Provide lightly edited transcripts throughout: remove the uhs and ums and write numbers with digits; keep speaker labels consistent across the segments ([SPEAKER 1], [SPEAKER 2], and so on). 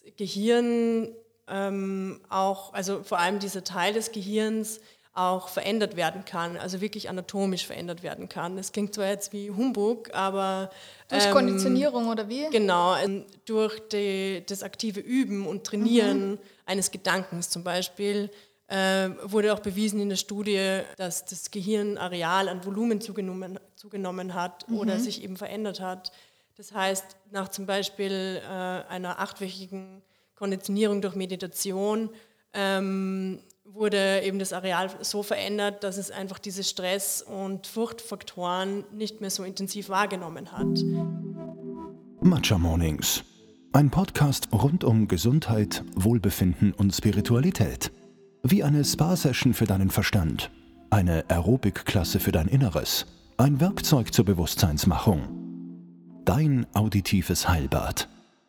[SPEAKER 1] Gehirn auch, also vor allem dieser Teil des Gehirns auch verändert werden kann, also wirklich anatomisch verändert werden kann. Das klingt zwar jetzt wie Humbug, aber...
[SPEAKER 2] Durch Konditionierung oder wie?
[SPEAKER 1] Genau, durch das aktive Üben und Trainieren eines Gedankens zum Beispiel wurde auch bewiesen in der Studie, dass das Gehirnareal an Volumen zugenommen hat oder sich eben verändert hat. Das heißt, nach zum Beispiel einer 8-wöchigen Konditionierung durch Meditation wurde eben das Areal so verändert, dass es einfach diese Stress- und Furchtfaktoren nicht mehr so intensiv wahrgenommen hat.
[SPEAKER 3] Matcha Mornings, ein Podcast rund um Gesundheit, Wohlbefinden und Spiritualität. Wie eine Spa-Session für deinen Verstand, eine Aerobic-Klasse für dein Inneres, ein Werkzeug zur Bewusstseinsmachung. Dein auditives Heilbad.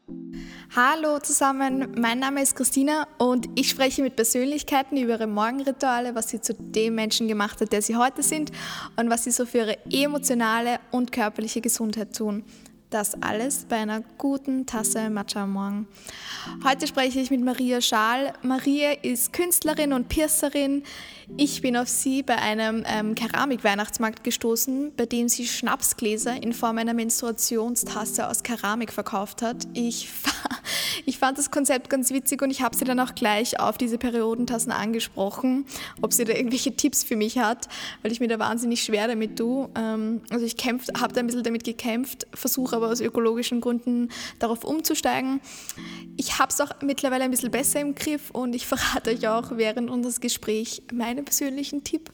[SPEAKER 2] Hallo zusammen, mein Name ist Christina und ich spreche mit Persönlichkeiten über ihre Morgenrituale, was sie zu dem Menschen gemacht hat, der sie heute sind und was sie so für ihre emotionale und körperliche Gesundheit tun. Das alles bei einer guten Tasse Matcha am Morgen. Heute spreche ich mit Maria Schaal. Maria ist Künstlerin und Piercerin. Ich bin auf sie bei einem Keramik-Weihnachtsmarkt gestoßen, bei dem sie Schnapsgläser in Form einer Menstruationstasse aus Keramik verkauft hat. Ich fand das Konzept ganz witzig und ich habe sie dann auch gleich auf diese Periodentassen angesprochen, ob sie da irgendwelche Tipps für mich hat, weil ich mir da wahnsinnig schwer damit tue. Also ich habe da ein bisschen damit gekämpft, versuche aber aus ökologischen Gründen darauf umzusteigen. Ich habe es auch mittlerweile ein bisschen besser im Griff und ich verrate euch auch während unseres Gesprächs meinen persönlichen Tipp.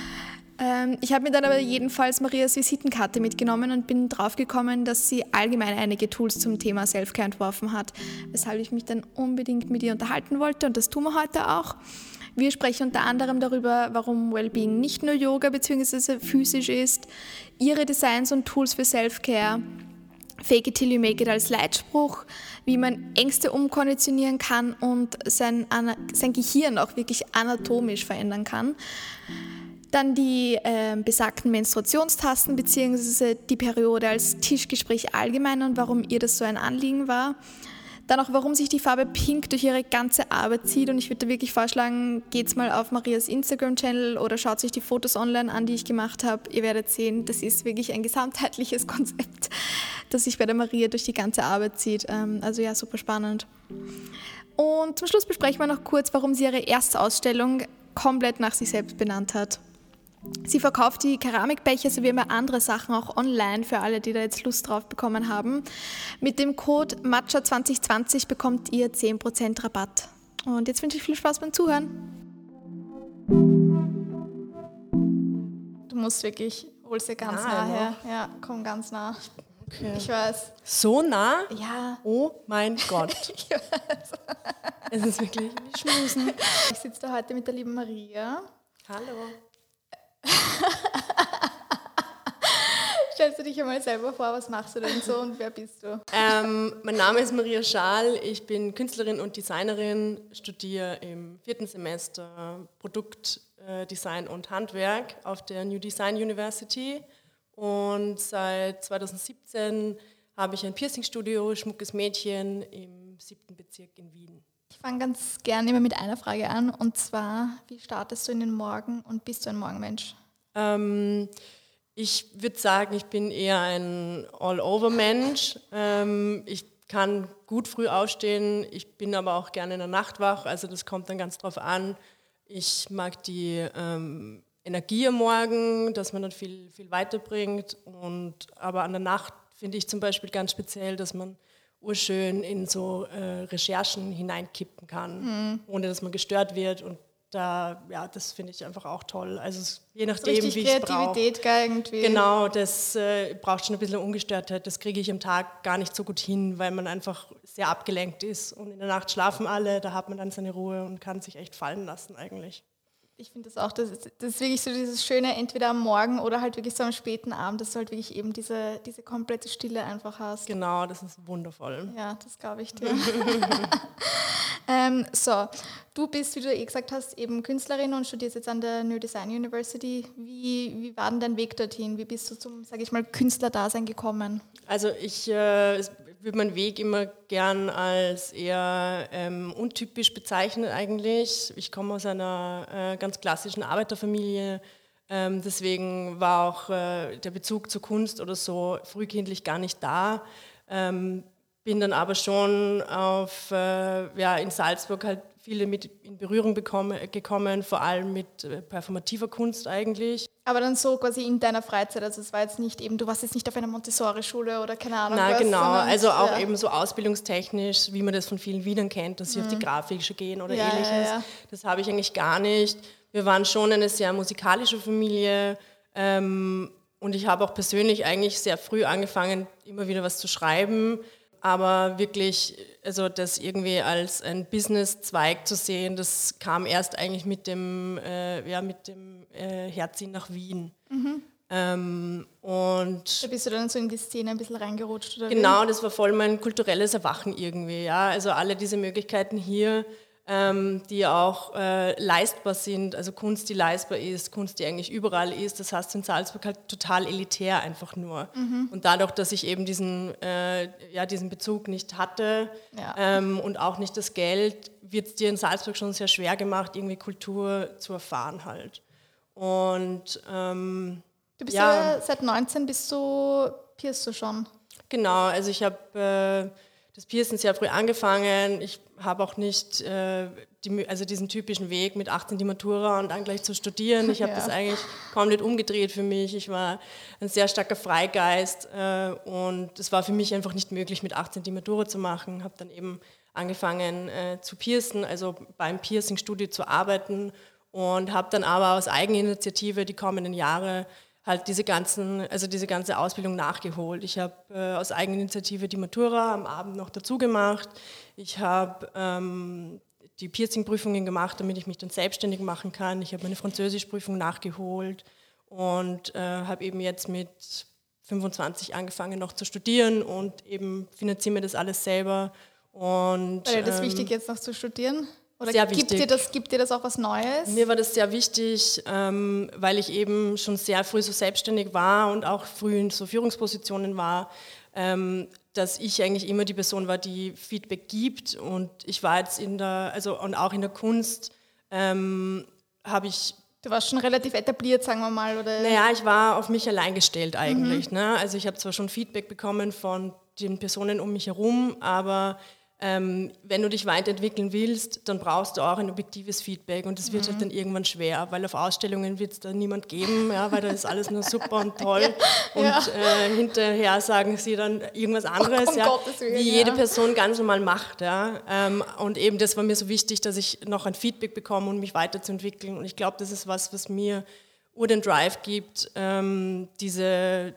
[SPEAKER 2] Ich habe mir dann aber jedenfalls Marias Visitenkarte mitgenommen und bin draufgekommen, dass sie allgemein einige Tools zum Thema Selfcare entworfen hat, weshalb ich mich dann unbedingt mit ihr unterhalten wollte und das tun wir heute auch. Wir sprechen unter anderem darüber, warum Wellbeing nicht nur Yoga bzw. physisch ist, ihre Designs und Tools für Selfcare, Fake it till you make it als Leitspruch, wie man Ängste umkonditionieren kann und sein Gehirn auch wirklich anatomisch verändern kann. Dann die besagten Menstruationstasten bzw. die Periode als Tischgespräch allgemein und warum ihr das so ein Anliegen war. Dann auch, warum sich die Farbe Pink durch ihre ganze Arbeit zieht und ich würde da wirklich vorschlagen, geht's mal auf Marias Instagram-Channel oder schaut euch die Fotos online an, die ich gemacht habe. Ihr werdet sehen, das ist wirklich ein gesamtheitliches Konzept, das sich bei der Maria durch die ganze Arbeit zieht. Also ja, super spannend. Und zum Schluss besprechen wir noch kurz, warum sie ihre erste Ausstellung komplett nach sich selbst benannt hat. Sie verkauft die Keramikbecher sowie immer andere Sachen auch online für alle, die da jetzt Lust drauf bekommen haben. Mit dem Code MATCHA2020 bekommt ihr 10% Rabatt. Und jetzt wünsche ich viel Spaß beim Zuhören. Du musst wirklich, holst dir ganz nah her. Ja, komm ganz nah.
[SPEAKER 1] Okay.
[SPEAKER 2] Ich weiß.
[SPEAKER 1] So nah?
[SPEAKER 2] Ja.
[SPEAKER 1] Oh mein Gott.
[SPEAKER 2] Ich weiß.
[SPEAKER 1] Es ist wirklich wie Schmusen.
[SPEAKER 2] Ich sitze da heute mit der lieben Maria.
[SPEAKER 1] Hallo.
[SPEAKER 2] Stellst du dich einmal selber vor, was machst du denn so und wer bist du?
[SPEAKER 1] Mein Name ist Maria Schaal, ich bin Künstlerin und Designerin, studiere im 4. Semester Produktdesign und Handwerk auf der New Design University und seit 2017 habe ich ein Piercingstudio, Schmuckes Mädchen im 7. Bezirk in Wien.
[SPEAKER 2] Ich fange ganz gern immer mit einer Frage an und zwar, wie startest du in den Morgen und bist du ein Morgenmensch?
[SPEAKER 1] Ich würde sagen, ich bin eher ein All-Over-Mensch. Ich kann gut früh aufstehen, ich bin aber auch gerne in der Nacht wach, also das kommt dann ganz drauf an. Ich mag die Energie am Morgen, dass man dann viel, viel weiterbringt, aber an der Nacht finde ich zum Beispiel ganz speziell, dass man urschön in so Recherchen hineinkippen kann, ohne dass man gestört wird und das finde ich einfach auch toll. Also je nachdem, wie ich es brauche.
[SPEAKER 2] Kreativität irgendwie.
[SPEAKER 1] Genau, das braucht schon ein bisschen Ungestörtheit. Das kriege ich am Tag gar nicht so gut hin, weil man einfach sehr abgelenkt ist. Und in der Nacht schlafen alle, da hat man dann seine Ruhe und kann sich echt fallen lassen eigentlich.
[SPEAKER 2] Ich finde das auch, das ist wirklich so dieses Schöne, entweder am Morgen oder halt wirklich so am späten Abend, dass du halt wirklich eben diese komplette Stille einfach hast.
[SPEAKER 1] Genau, das ist wundervoll.
[SPEAKER 2] Ja, das glaube ich dir. So, du bist, wie du gesagt hast, eben Künstlerin und studierst jetzt an der New Design University. Wie war denn dein Weg dorthin? Wie bist du zum, sage ich mal, Künstlerdasein gekommen?
[SPEAKER 1] Also ich würde meinen Weg immer gern als eher untypisch bezeichnen eigentlich. Ich komme aus einer ganz klassischen Arbeiterfamilie. Deswegen war auch der Bezug zur Kunst oder so frühkindlich gar nicht da. Bin dann aber schon in Salzburg halt viele mit in Berührung gekommen, vor allem mit performativer Kunst eigentlich.
[SPEAKER 2] Aber dann so quasi in deiner Freizeit, also es war jetzt nicht eben, du warst jetzt nicht auf einer Montessori-Schule oder keine Ahnung
[SPEAKER 1] was. Genau, also auch
[SPEAKER 2] ja.
[SPEAKER 1] eben so ausbildungstechnisch, wie man das von vielen Wienern kennt, dass sie auf die Grafische gehen oder ähnliches. Ja. Das habe ich eigentlich gar nicht. Wir waren schon eine sehr musikalische Familie und ich habe auch persönlich eigentlich sehr früh angefangen, immer wieder was zu schreiben. Aber wirklich, also das irgendwie als ein Business-Zweig zu sehen, das kam erst eigentlich mit dem Herziehen nach Wien. Und
[SPEAKER 2] da bist du dann so in die Szene ein bisschen reingerutscht? Oder
[SPEAKER 1] genau, das war voll mein kulturelles Erwachen irgendwie. Ja? Also alle diese Möglichkeiten hier, die auch leistbar sind, also Kunst, die leistbar ist, Kunst, die eigentlich überall ist, das heißt in Salzburg halt total elitär einfach nur. Und dadurch, dass ich eben diesen Bezug nicht hatte und auch nicht das Geld, wird es dir in Salzburg schon sehr schwer gemacht, irgendwie Kultur zu erfahren halt. Und
[SPEAKER 2] du bist ja seit 19 piercst du schon.
[SPEAKER 1] Genau, also ich habe das Piercen sehr früh angefangen. Ich habe auch nicht diesen typischen Weg mit 18 die Matura und dann gleich zu studieren. Ich habe das eigentlich komplett umgedreht für mich. Ich war ein sehr starker Freigeist und es war für mich einfach nicht möglich, mit 18 die Matura zu machen. Habe dann eben angefangen zu piercen, also beim Piercing-Studio zu arbeiten und habe dann aber aus Eigeninitiative die kommenden Jahre halt diese ganze Ausbildung nachgeholt. Ich habe aus Eigeninitiative die Matura am Abend noch dazu gemacht. Ich habe die Piercing-Prüfungen gemacht, damit ich mich dann selbstständig machen kann. Ich habe meine Französischprüfung nachgeholt und habe eben jetzt mit 25 angefangen noch zu studieren und eben finanziere mir das alles selber. Und,
[SPEAKER 2] war dir das wichtig, jetzt noch zu studieren? Oder
[SPEAKER 1] sehr wichtig.
[SPEAKER 2] Gibt dir das auch was Neues?
[SPEAKER 1] Mir war das sehr wichtig, weil ich eben schon sehr früh so selbstständig war und auch früh in so Führungspositionen war, dass ich eigentlich immer die Person war, die Feedback gibt. Und ich war jetzt und auch in der Kunst habe ich...
[SPEAKER 2] Du warst schon relativ etabliert, sagen wir mal, oder?
[SPEAKER 1] Naja, ich war auf mich allein gestellt eigentlich. Ne? Also ich habe zwar schon Feedback bekommen von den Personen um mich herum, aber wenn du dich weiterentwickeln willst, dann brauchst du auch ein objektives Feedback und das wird halt dann irgendwann schwer, weil auf Ausstellungen wird es da niemand geben, weil da ist alles nur super und toll und hinterher sagen sie dann irgendwas anderes, wie jede Person ganz normal macht. Ja. Und eben das war mir so wichtig, dass ich noch ein Feedback bekomme, um mich weiterzuentwickeln und ich glaube, das ist was mir den Drive gibt, dieser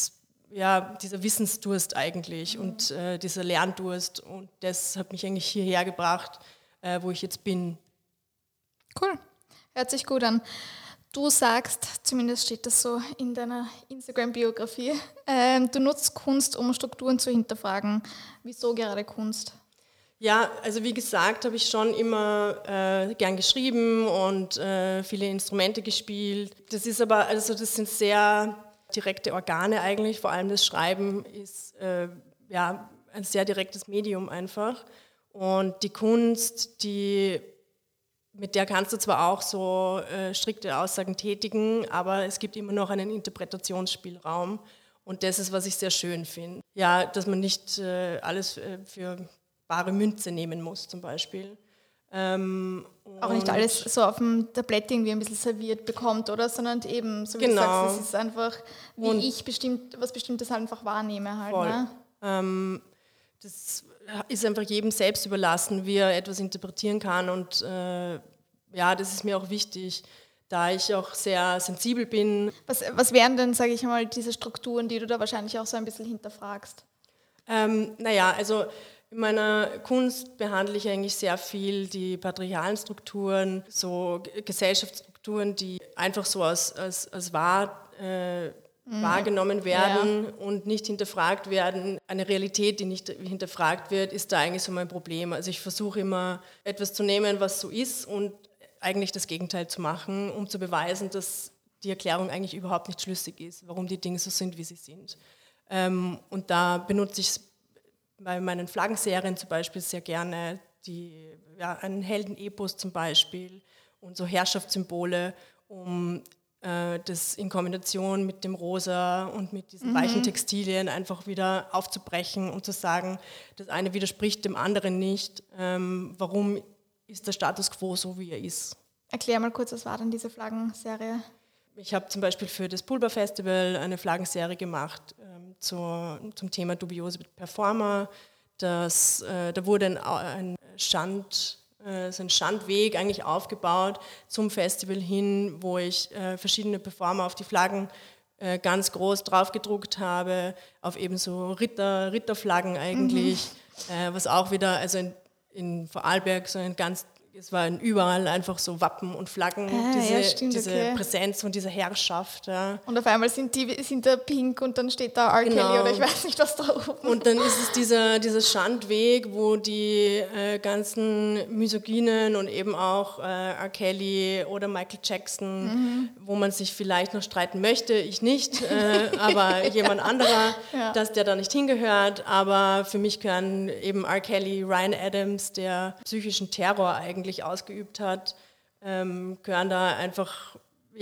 [SPEAKER 1] Wissensdurst eigentlich und dieser Lerndurst und das hat mich eigentlich hierher gebracht, wo ich jetzt bin.
[SPEAKER 2] Cool, hört sich gut an. Du sagst, zumindest steht das so in deiner Instagram-Biografie, du nutzt Kunst, um Strukturen zu hinterfragen. Wieso gerade Kunst?
[SPEAKER 1] Ja, also wie gesagt, habe ich schon immer gern geschrieben und viele Instrumente gespielt. Das ist aber, also das sind sehr direkte Organe eigentlich, vor allem das Schreiben ist ein sehr direktes Medium einfach. Und die Kunst, mit der kannst du zwar auch so strikte Aussagen tätigen, aber es gibt immer noch einen Interpretationsspielraum und das ist, was ich sehr schön finde. Ja, dass man nicht alles für bare Münze nehmen muss zum Beispiel.
[SPEAKER 2] Auch nicht alles so auf dem Tablett irgendwie ein bisschen serviert bekommt, oder? Sondern eben, so wie du sagst, es ist einfach, wie ich was Bestimmtes halt einfach wahrnehme halt.
[SPEAKER 1] Voll.
[SPEAKER 2] Ne?
[SPEAKER 1] Das ist einfach jedem selbst überlassen, wie er etwas interpretieren kann und das ist mir auch wichtig, da ich auch sehr sensibel bin.
[SPEAKER 2] Was wären denn, sage ich mal, diese Strukturen, die du da wahrscheinlich auch so ein bisschen hinterfragst?
[SPEAKER 1] Also in meiner Kunst behandle ich eigentlich sehr viel die patriarchalen Strukturen, so Gesellschaftsstrukturen, die einfach so als wahrgenommen werden und nicht hinterfragt werden. Eine Realität, die nicht hinterfragt wird, ist da eigentlich so mein Problem. Also ich versuche immer, etwas zu nehmen, was so ist und eigentlich das Gegenteil zu machen, um zu beweisen, dass die Erklärung eigentlich überhaupt nicht schlüssig ist, warum die Dinge so sind, wie sie sind. Und da benutze ich bei meinen Flaggenserien zum Beispiel sehr gerne einen Heldenepos zum Beispiel und so Herrschaftssymbole, um das in Kombination mit dem Rosa und mit diesen weichen Textilien einfach wieder aufzubrechen und zu sagen, das eine widerspricht dem anderen nicht. Warum ist der Status quo so, wie er ist?
[SPEAKER 2] Erklär mal kurz, was war denn diese Flaggenserie?
[SPEAKER 1] Ich habe zum Beispiel für das Pulver Festival eine Flaggenserie gemacht zum Thema dubiose Performer. Da wurde ein Schandweg eigentlich aufgebaut zum Festival hin, wo ich verschiedene Performer auf die Flaggen ganz groß drauf gedruckt habe, auf eben so Ritterflaggen eigentlich, was auch wieder, also in Vorarlberg so es waren überall einfach so Wappen und Flaggen, diese Präsenz von dieser Herrschaft. Ja.
[SPEAKER 2] Und auf einmal sind da pink und dann steht da R. Kelly oder ich weiß nicht, was da oben.
[SPEAKER 1] Und dann ist es dieser Schandweg, wo die ganzen Misogynen und eben auch R. Kelly oder Michael Jackson, wo man sich vielleicht noch streiten möchte, ich nicht, aber jemand anderer, dass der da nicht hingehört. Aber für mich gehören eben R. Kelly, Ryan Adams, der psychischen Terror eigentlich ausgeübt hat, gehören da einfach,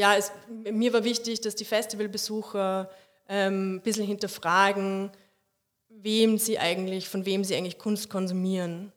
[SPEAKER 1] mir war wichtig, dass die Festivalbesucher ein bisschen hinterfragen, von wem sie eigentlich Kunst konsumieren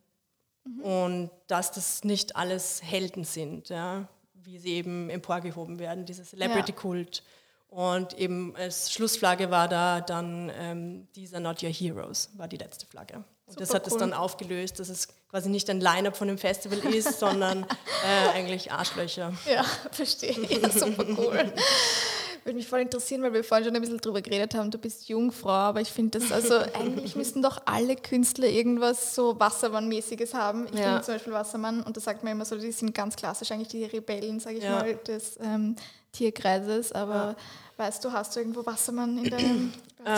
[SPEAKER 1] und dass das nicht alles Helden sind, ja, wie sie eben emporgehoben werden, dieser Celebrity-Kult. Und eben als Schlussflagge war da dann These are not your heroes, war die letzte Flagge. Und das hat es dann aufgelöst, dass es quasi nicht ein Line-Up von dem Festival ist, sondern eigentlich Arschlöcher.
[SPEAKER 2] Ja, verstehe. Ja, super cool. Würde mich voll interessieren, weil wir vorhin schon ein bisschen drüber geredet haben, du bist Jungfrau, aber ich finde das, also eigentlich müssten doch alle Künstler irgendwas so Wassermann-mäßiges haben. Ich bin zum Beispiel Wassermann und da sagt man immer so, die sind ganz klassisch eigentlich die Rebellen, sage ich mal, des Tierkreises, aber weißt du, hast du irgendwo Wassermann in deinem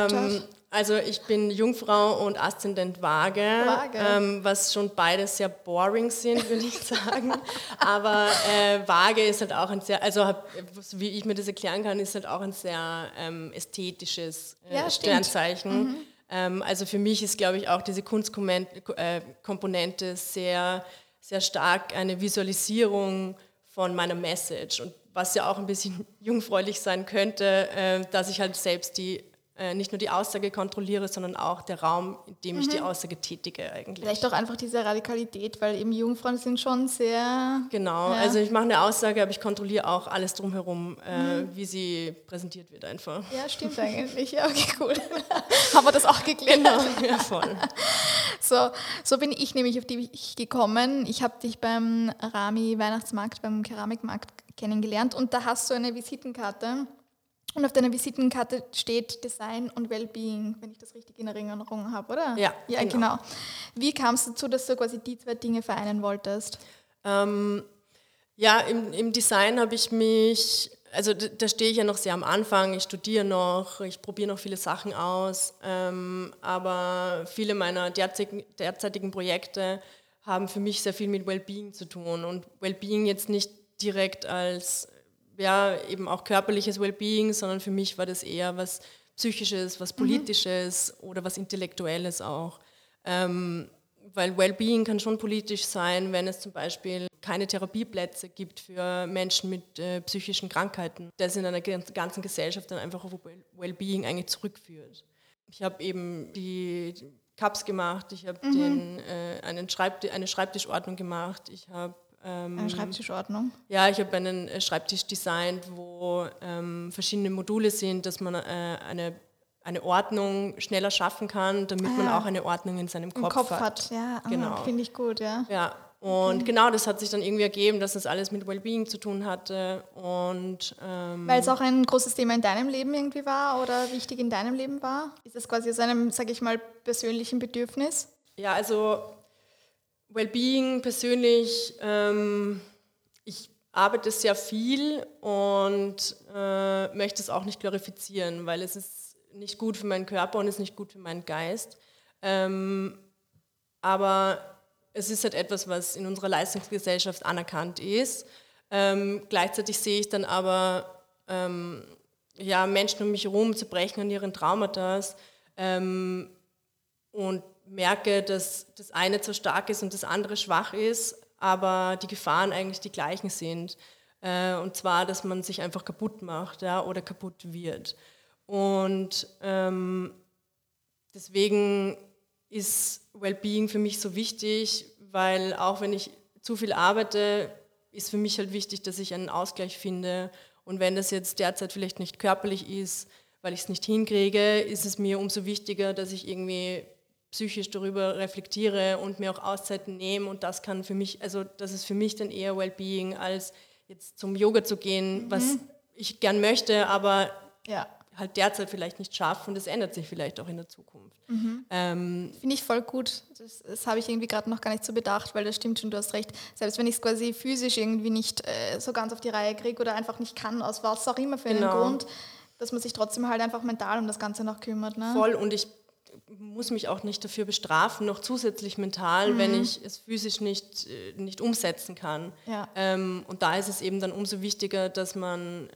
[SPEAKER 1] Also ich bin Jungfrau und Aszendent Waage. Was schon beides sehr boring sind, würde ich sagen. Aber Waage ist halt auch ein sehr, wie ich mir das erklären kann, ist halt auch ein sehr ästhetisches Sternzeichen. Also für mich ist, glaube ich, auch diese Kunstkomponente sehr, sehr stark eine Visualisierung von meiner Message. Und was ja auch ein bisschen jungfräulich sein könnte, dass ich halt selbst nicht nur die Aussage kontrolliere, sondern auch der Raum, in dem ich die Aussage tätige eigentlich.
[SPEAKER 2] Vielleicht auch einfach diese Radikalität, weil eben Jungfrauen sind schon sehr...
[SPEAKER 1] Genau, also ich mache eine Aussage, aber ich kontrolliere auch alles drumherum, wie sie präsentiert wird einfach.
[SPEAKER 2] Ja, stimmt eigentlich. Ja, okay, cool. Haben wir das auch geklärt?
[SPEAKER 1] Genau, ja, voll.
[SPEAKER 2] So bin ich nämlich auf dich gekommen. Ich habe dich beim Rami-Weihnachtsmarkt, beim Keramikmarkt kennengelernt und da hast du eine Visitenkarte. Und auf deiner Visitenkarte steht Design und Wellbeing, wenn ich das richtig in Erinnerung habe, oder?
[SPEAKER 1] Ja,
[SPEAKER 2] genau. Wie kam es dazu, dass du quasi die zwei Dinge vereinen wolltest?
[SPEAKER 1] Im Design habe ich mich, also da stehe ich ja noch sehr am Anfang, ich studiere noch, ich probiere noch viele Sachen aus, aber viele meiner derzeitigen Projekte haben für mich sehr viel mit Wellbeing zu tun und Wellbeing jetzt nicht direkt als eben auch körperliches Wellbeing, sondern für mich war das eher was Psychisches, was Politisches oder was Intellektuelles auch. Weil Wellbeing kann schon politisch sein, wenn es zum Beispiel keine Therapieplätze gibt für Menschen mit psychischen Krankheiten. Das in einer ganzen Gesellschaft dann einfach auf Wellbeing eigentlich zurückführt. Ich habe eben die Cups gemacht, ich habe eine Schreibtischordnung gemacht, ich habe
[SPEAKER 2] eine Schreibtischordnung?
[SPEAKER 1] Ja, ich habe einen Schreibtisch designt, wo verschiedene Module sind, dass man eine Ordnung schneller schaffen kann, damit man auch eine Ordnung in seinem Kopf hat.
[SPEAKER 2] Ja,
[SPEAKER 1] genau.
[SPEAKER 2] Finde ich gut, ja.
[SPEAKER 1] Ja, und genau, das hat sich dann irgendwie ergeben, dass das alles mit Wellbeing zu tun hatte. Und,
[SPEAKER 2] weil es auch ein großes Thema in deinem Leben irgendwie war oder wichtig in deinem Leben war? Ist das quasi aus einem, sage ich mal, persönlichen Bedürfnis?
[SPEAKER 1] Ja, also Wellbeing persönlich, ich arbeite sehr viel und möchte es auch nicht glorifizieren, weil es ist nicht gut für meinen Körper und es ist nicht gut für meinen Geist. Aber es ist halt etwas, was in unserer Leistungsgesellschaft anerkannt ist. Gleichzeitig sehe ich dann aber Menschen um mich herum zerbrechen an ihren Traumata und merke, dass das eine zu stark ist und das andere schwach ist, aber die Gefahren eigentlich die gleichen sind. Und zwar, dass man sich einfach kaputt macht, ja, oder kaputt wird. Und deswegen ist Wellbeing für mich so wichtig, weil auch wenn ich zu viel arbeite, ist für mich halt wichtig, dass ich einen Ausgleich finde. Und wenn das jetzt derzeit vielleicht nicht körperlich ist, weil ich es nicht hinkriege, ist es mir umso wichtiger, dass ich irgendwie psychisch darüber reflektiere und mir auch Auszeiten nehme. Und das kann für mich, also das ist für mich dann eher Wellbeing, als jetzt zum Yoga zu gehen, was ich gern möchte, aber halt derzeit vielleicht nicht schaffe, und das ändert sich vielleicht auch in der Zukunft.
[SPEAKER 2] Finde ich voll gut. Das habe ich irgendwie gerade noch gar nicht so bedacht, weil das stimmt schon, du hast recht. Selbst wenn ich es quasi physisch irgendwie nicht so ganz auf die Reihe kriege oder einfach nicht kann, aus was auch immer für einen Grund, dass man sich trotzdem halt einfach mental um das Ganze noch kümmert. Ne?
[SPEAKER 1] Voll, und ich muss mich auch nicht dafür bestrafen, noch zusätzlich mental, wenn ich es physisch nicht umsetzen kann. Ja. Und da ist es eben dann umso wichtiger, dass man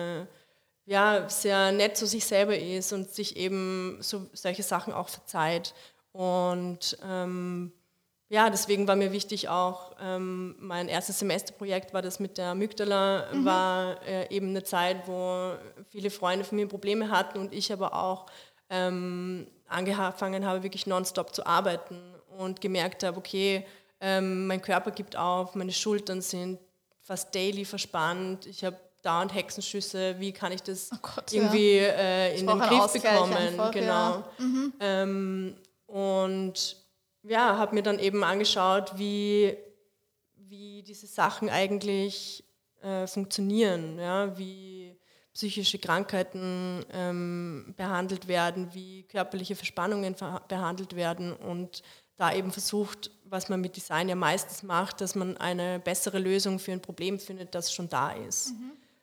[SPEAKER 1] sehr nett zu sich selber ist und sich eben solche Sachen auch verzeiht. Und deswegen war mir wichtig auch, mein erstes Semesterprojekt war das mit der Amygdala, war eben eine Zeit, wo viele Freunde von mir Probleme hatten und ich aber auch angefangen habe, wirklich nonstop zu arbeiten und gemerkt habe, okay, mein Körper gibt auf, meine Schultern sind fast daily verspannt, ich habe dauernd Hexenschüsse, wie kann ich das irgendwie in den Griff bekommen? Einfach, genau. Ja. Und habe mir dann eben angeschaut, wie diese Sachen eigentlich funktionieren, ja? Wie psychische Krankheiten behandelt werden, wie körperliche Verspannungen behandelt werden, und da eben versucht, was man mit Design ja meistens macht, dass man eine bessere Lösung für ein Problem findet, das schon da ist.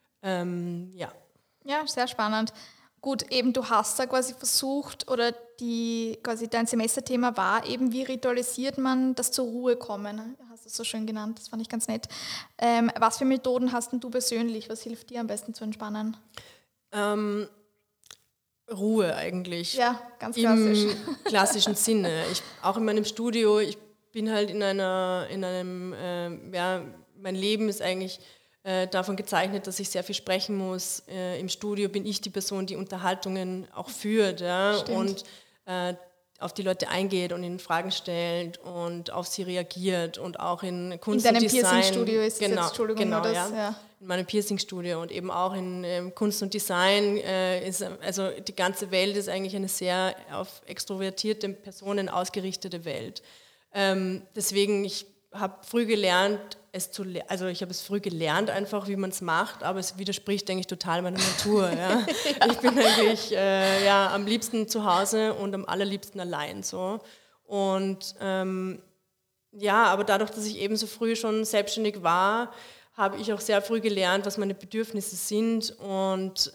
[SPEAKER 2] Ja, sehr spannend. Gut, eben du hast da quasi versucht, oder dein Semesterthema war eben, wie ritualisiert man das zur Ruhe kommen? Hast du es so schön genannt, das fand ich ganz nett. Was für Methoden hast denn du persönlich? Was hilft dir am besten zu entspannen?
[SPEAKER 1] Ruhe eigentlich.
[SPEAKER 2] Ja, ganz klassisch.
[SPEAKER 1] Im klassischen Sinne. Auch in meinem Studio, ich bin halt mein Leben ist eigentlich davon gezeichnet, dass ich sehr viel sprechen muss. Im Studio bin ich die Person, die Unterhaltungen auch führt, und auf die Leute eingeht und ihnen Fragen stellt und auf sie reagiert, und auch in Kunst und Design. In deinem Piercing-Studio ist es jetzt, Entschuldigung, genau, das, ja. In meinem Piercing-Studio und eben auch in Kunst und Design also die ganze Welt ist eigentlich eine sehr auf extrovertierte Personen ausgerichtete Welt. Deswegen, ich habe früh gelernt, ich habe es früh gelernt einfach, wie man es macht, aber es widerspricht, denke ich, total meiner Natur. Ja. Ich bin eigentlich am liebsten zu Hause und am allerliebsten allein. So. Und aber dadurch, dass ich eben so früh schon selbstständig war, habe ich auch sehr früh gelernt, was meine Bedürfnisse sind, und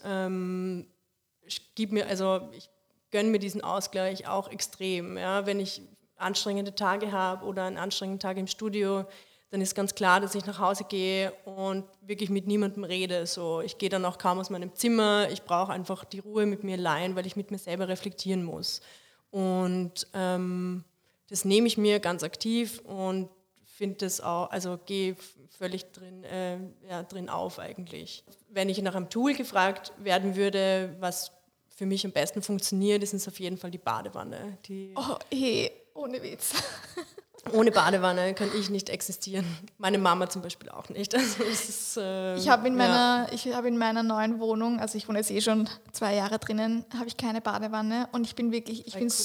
[SPEAKER 1] ich gönne mir diesen Ausgleich auch extrem. Ja. Wenn ich anstrengende Tage habe oder einen anstrengenden Tag im Studio, dann ist ganz klar, dass ich nach Hause gehe und wirklich mit niemandem rede. So, ich gehe dann auch kaum aus meinem Zimmer, ich brauche einfach die Ruhe mit mir allein, weil ich mit mir selber reflektieren muss. Und das nehme ich mir ganz aktiv und finde das auch, also gehe völlig drin auf eigentlich. Wenn ich nach einem Tool gefragt werden würde, was für mich am besten funktioniert, ist es auf jeden Fall die Badewanne.
[SPEAKER 2] Ohne Witz.
[SPEAKER 1] Ohne Badewanne kann ich nicht existieren. Meine Mama zum Beispiel auch nicht. Also es ist,
[SPEAKER 2] ich habe in meiner neuen Wohnung, also ich wohne jetzt schon 2 Jahre drinnen, habe ich keine Badewanne, und ich bin wirklich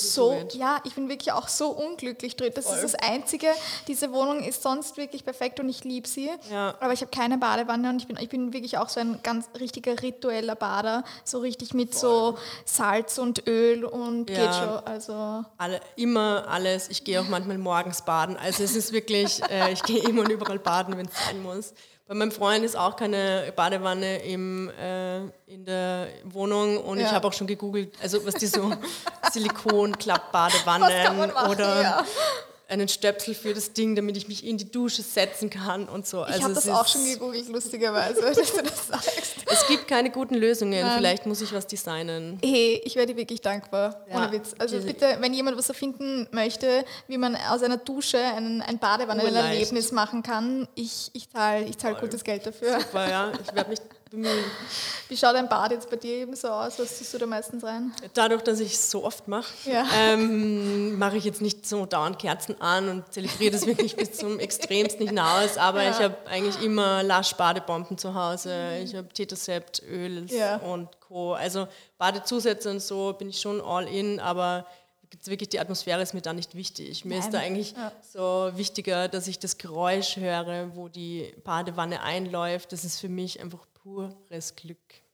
[SPEAKER 2] auch so unglücklich drin. Das ist das Einzige. Diese Wohnung ist sonst wirklich perfekt und ich liebe sie, aber ich habe keine Badewanne, und ich bin wirklich auch so ein ganz richtiger ritueller Bader, so richtig mit so Salz und Öl und geht schon. Also
[SPEAKER 1] immer alles. Ich gehe auch manchmal morgens baden. Also es ist wirklich, ich gehe immer und überall baden, wenn es sein muss. Bei meinem Freund ist auch keine Badewanne in der Wohnung, und ich habe auch schon gegoogelt, also was die so Silikon-Klapp-Badewannen oder einen Stöpsel für das Ding, damit ich mich in die Dusche setzen kann und so.
[SPEAKER 2] Ich habe das auch schon gegoogelt, lustigerweise, dass du das sagst.
[SPEAKER 1] Es gibt keine guten Lösungen, vielleicht muss ich was designen.
[SPEAKER 2] Hey, ich wäre dir wirklich dankbar, ohne Witz. Also bitte, wenn jemand was erfinden möchte, wie man aus einer Dusche ein Badewannenerlebnis machen kann, ich zahl gutes Geld dafür.
[SPEAKER 1] Super, ja, ich werde mich bemühen.
[SPEAKER 2] Wie schaut ein Bad jetzt bei dir eben so aus? Was ziehst du da meistens rein?
[SPEAKER 1] Dadurch, dass ich es so oft mache, mache ich jetzt nicht so dauernd Kerzen an und zelebriere das wirklich bis zum Extremsten hinaus, aber ich habe eigentlich immer Lush-Badebomben zu Hause, ich habe Tetrasept, Öl und Co. Also Badezusätze und so bin ich schon all in, aber wirklich die Atmosphäre ist mir da nicht wichtig. Mir ist da eigentlich so wichtiger, dass ich das Geräusch höre, wo die Badewanne einläuft. Das ist für mich einfach pures Glück.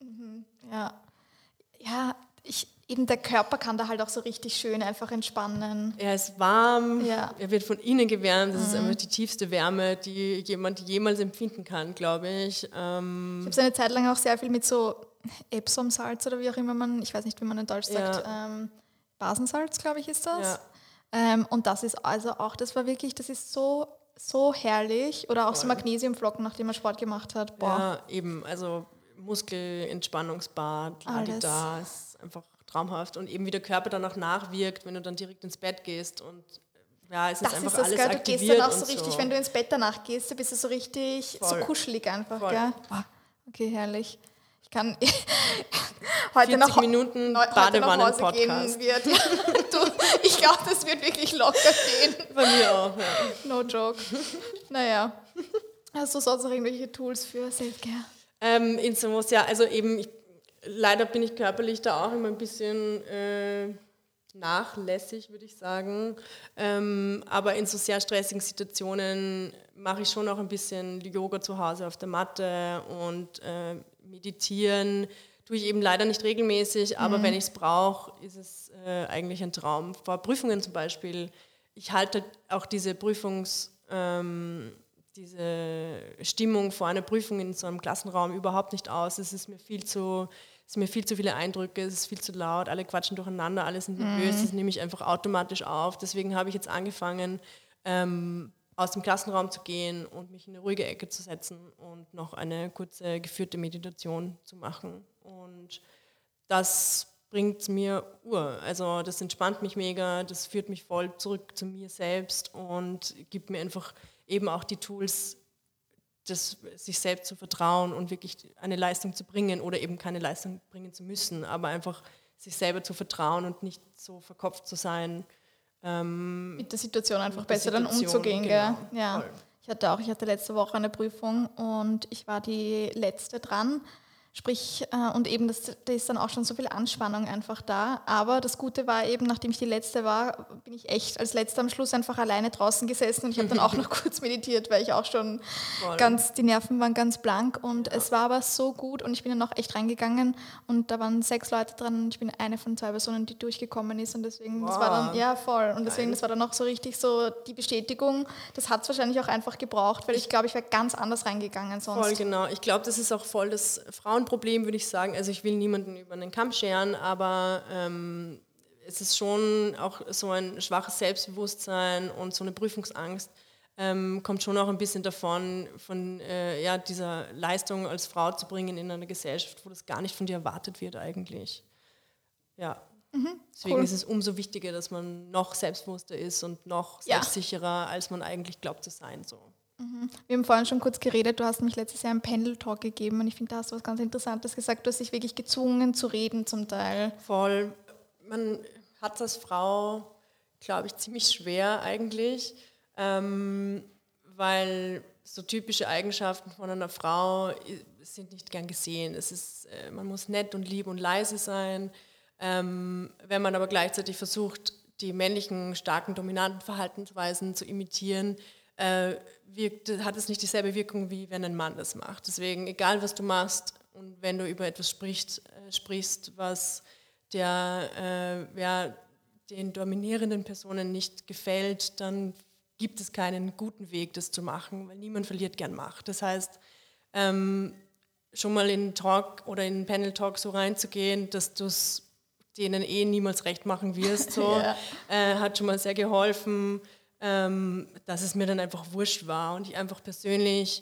[SPEAKER 2] Eben der Körper kann da halt auch so richtig schön einfach entspannen.
[SPEAKER 1] Er ist warm, er wird von innen gewärmt. Das ist einfach die tiefste Wärme, die jemand jemals empfinden kann, glaube ich. Ich
[SPEAKER 2] habe so eine Zeit lang auch sehr viel mit so Epsom-Salz oder wie auch immer ich weiß nicht, wie man in Deutsch sagt, Basensalz, glaube ich, ist das. Ja. Und das ist also auch, das ist so herrlich. Oder auch so Magnesiumflocken, nachdem man Sport gemacht hat. Boah.
[SPEAKER 1] Ja, eben, also Muskelentspannungsbad, da ist einfach traumhaft. Und eben wie der Körper dann auch nachwirkt, wenn du dann direkt ins Bett gehst und es ist einfach alles aktiviert. Du gehst dann auch
[SPEAKER 2] so richtig, wenn du ins Bett danach gehst, dann bist du so richtig so kuschelig einfach. Gell? Okay, herrlich. Ich kann heute noch
[SPEAKER 1] Minuten Badewannen-Podcast.
[SPEAKER 2] Ich glaube, das wird wirklich locker gehen.
[SPEAKER 1] Bei mir auch, ja.
[SPEAKER 2] No joke. Naja. Hast du sonst noch irgendwelche Tools für Selfcare?
[SPEAKER 1] Insoweit, also eben, leider bin ich körperlich da auch immer ein bisschen nachlässig, würde ich sagen. Aber in so sehr stressigen Situationen mache ich schon auch ein bisschen Yoga zu Hause auf der Matte und meditieren. Tue ich eben leider nicht regelmäßig, aber wenn ich es brauche, ist es eigentlich ein Traum. Vor Prüfungen zum Beispiel, ich halte auch diese diese Stimmung vor einer Prüfung in so einem Klassenraum überhaupt nicht aus. Es sind mir viel zu viele Eindrücke, es ist viel zu laut, alle quatschen durcheinander, alle sind nervös, das nehme ich einfach automatisch auf. Deswegen habe ich jetzt angefangen, aus dem Klassenraum zu gehen und mich in eine ruhige Ecke zu setzen und noch eine kurze geführte Meditation zu machen. Und das bringt mir also das entspannt mich mega, das führt mich voll zurück zu mir selbst und gibt mir einfach eben auch die Tools, sich selbst zu vertrauen und wirklich eine Leistung zu bringen oder eben keine Leistung bringen zu müssen, aber einfach sich selber zu vertrauen und nicht so verkopft zu sein.
[SPEAKER 2] Mit der Situation einfach besser dann umzugehen. Genau, gell? Ja. Ich hatte letzte Woche eine Prüfung und ich war die letzte dran. Sprich, und eben da ist dann auch schon so viel Anspannung einfach da. Aber das Gute war eben, nachdem ich die Letzte war, bin ich echt als Letzte am Schluss einfach alleine draußen gesessen und ich habe dann auch noch kurz meditiert, weil ich auch schon die Nerven waren ganz blank und es war aber so gut und ich bin dann auch echt reingegangen und da waren 6 Leute dran und ich bin eine von 2 Personen, die durchgekommen ist und deswegen, das war dann, voll. Und deswegen, das war dann auch so richtig so die Bestätigung, das hat es wahrscheinlich auch einfach gebraucht, weil ich glaube, ich wäre ganz anders reingegangen sonst.
[SPEAKER 1] Voll, genau. Ich glaube, das ist auch voll das Frauenproblem, würde ich sagen. Also ich will niemanden über einen Kamm scheren, aber es ist schon auch so ein schwaches Selbstbewusstsein und so eine Prüfungsangst kommt schon auch ein bisschen davon, von dieser Leistung als Frau zu bringen in einer Gesellschaft, wo das gar nicht von dir erwartet wird eigentlich. Ja. Deswegen ist es umso wichtiger, dass man noch selbstbewusster ist und noch selbstsicherer, als man eigentlich glaubt zu sein. So.
[SPEAKER 2] Wir haben vorhin schon kurz geredet, du hast mich letztes Jahr einen Panel-Talk gegeben und ich finde, da hast du was ganz Interessantes gesagt. Du hast dich wirklich gezwungen zu reden zum Teil.
[SPEAKER 1] Voll. Man hat es als Frau, glaube ich, ziemlich schwer eigentlich, weil so typische Eigenschaften von einer Frau sind nicht gern gesehen. Man muss nett und lieb und leise sein. Wenn man aber gleichzeitig versucht, die männlichen, starken, dominanten Verhaltensweisen zu imitieren, hat es nicht dieselbe Wirkung, wie wenn ein Mann das macht. Deswegen, egal was du machst und wenn du über etwas sprichst, was den dominierenden Personen nicht gefällt, dann gibt es keinen guten Weg, das zu machen, weil niemand verliert gern Macht. Das heißt, schon mal in einen Talk oder in einen Panel-Talk so reinzugehen, dass du es denen niemals recht machen wirst, so, hat schon mal sehr geholfen. dass es mir dann einfach wurscht war und ich einfach persönlich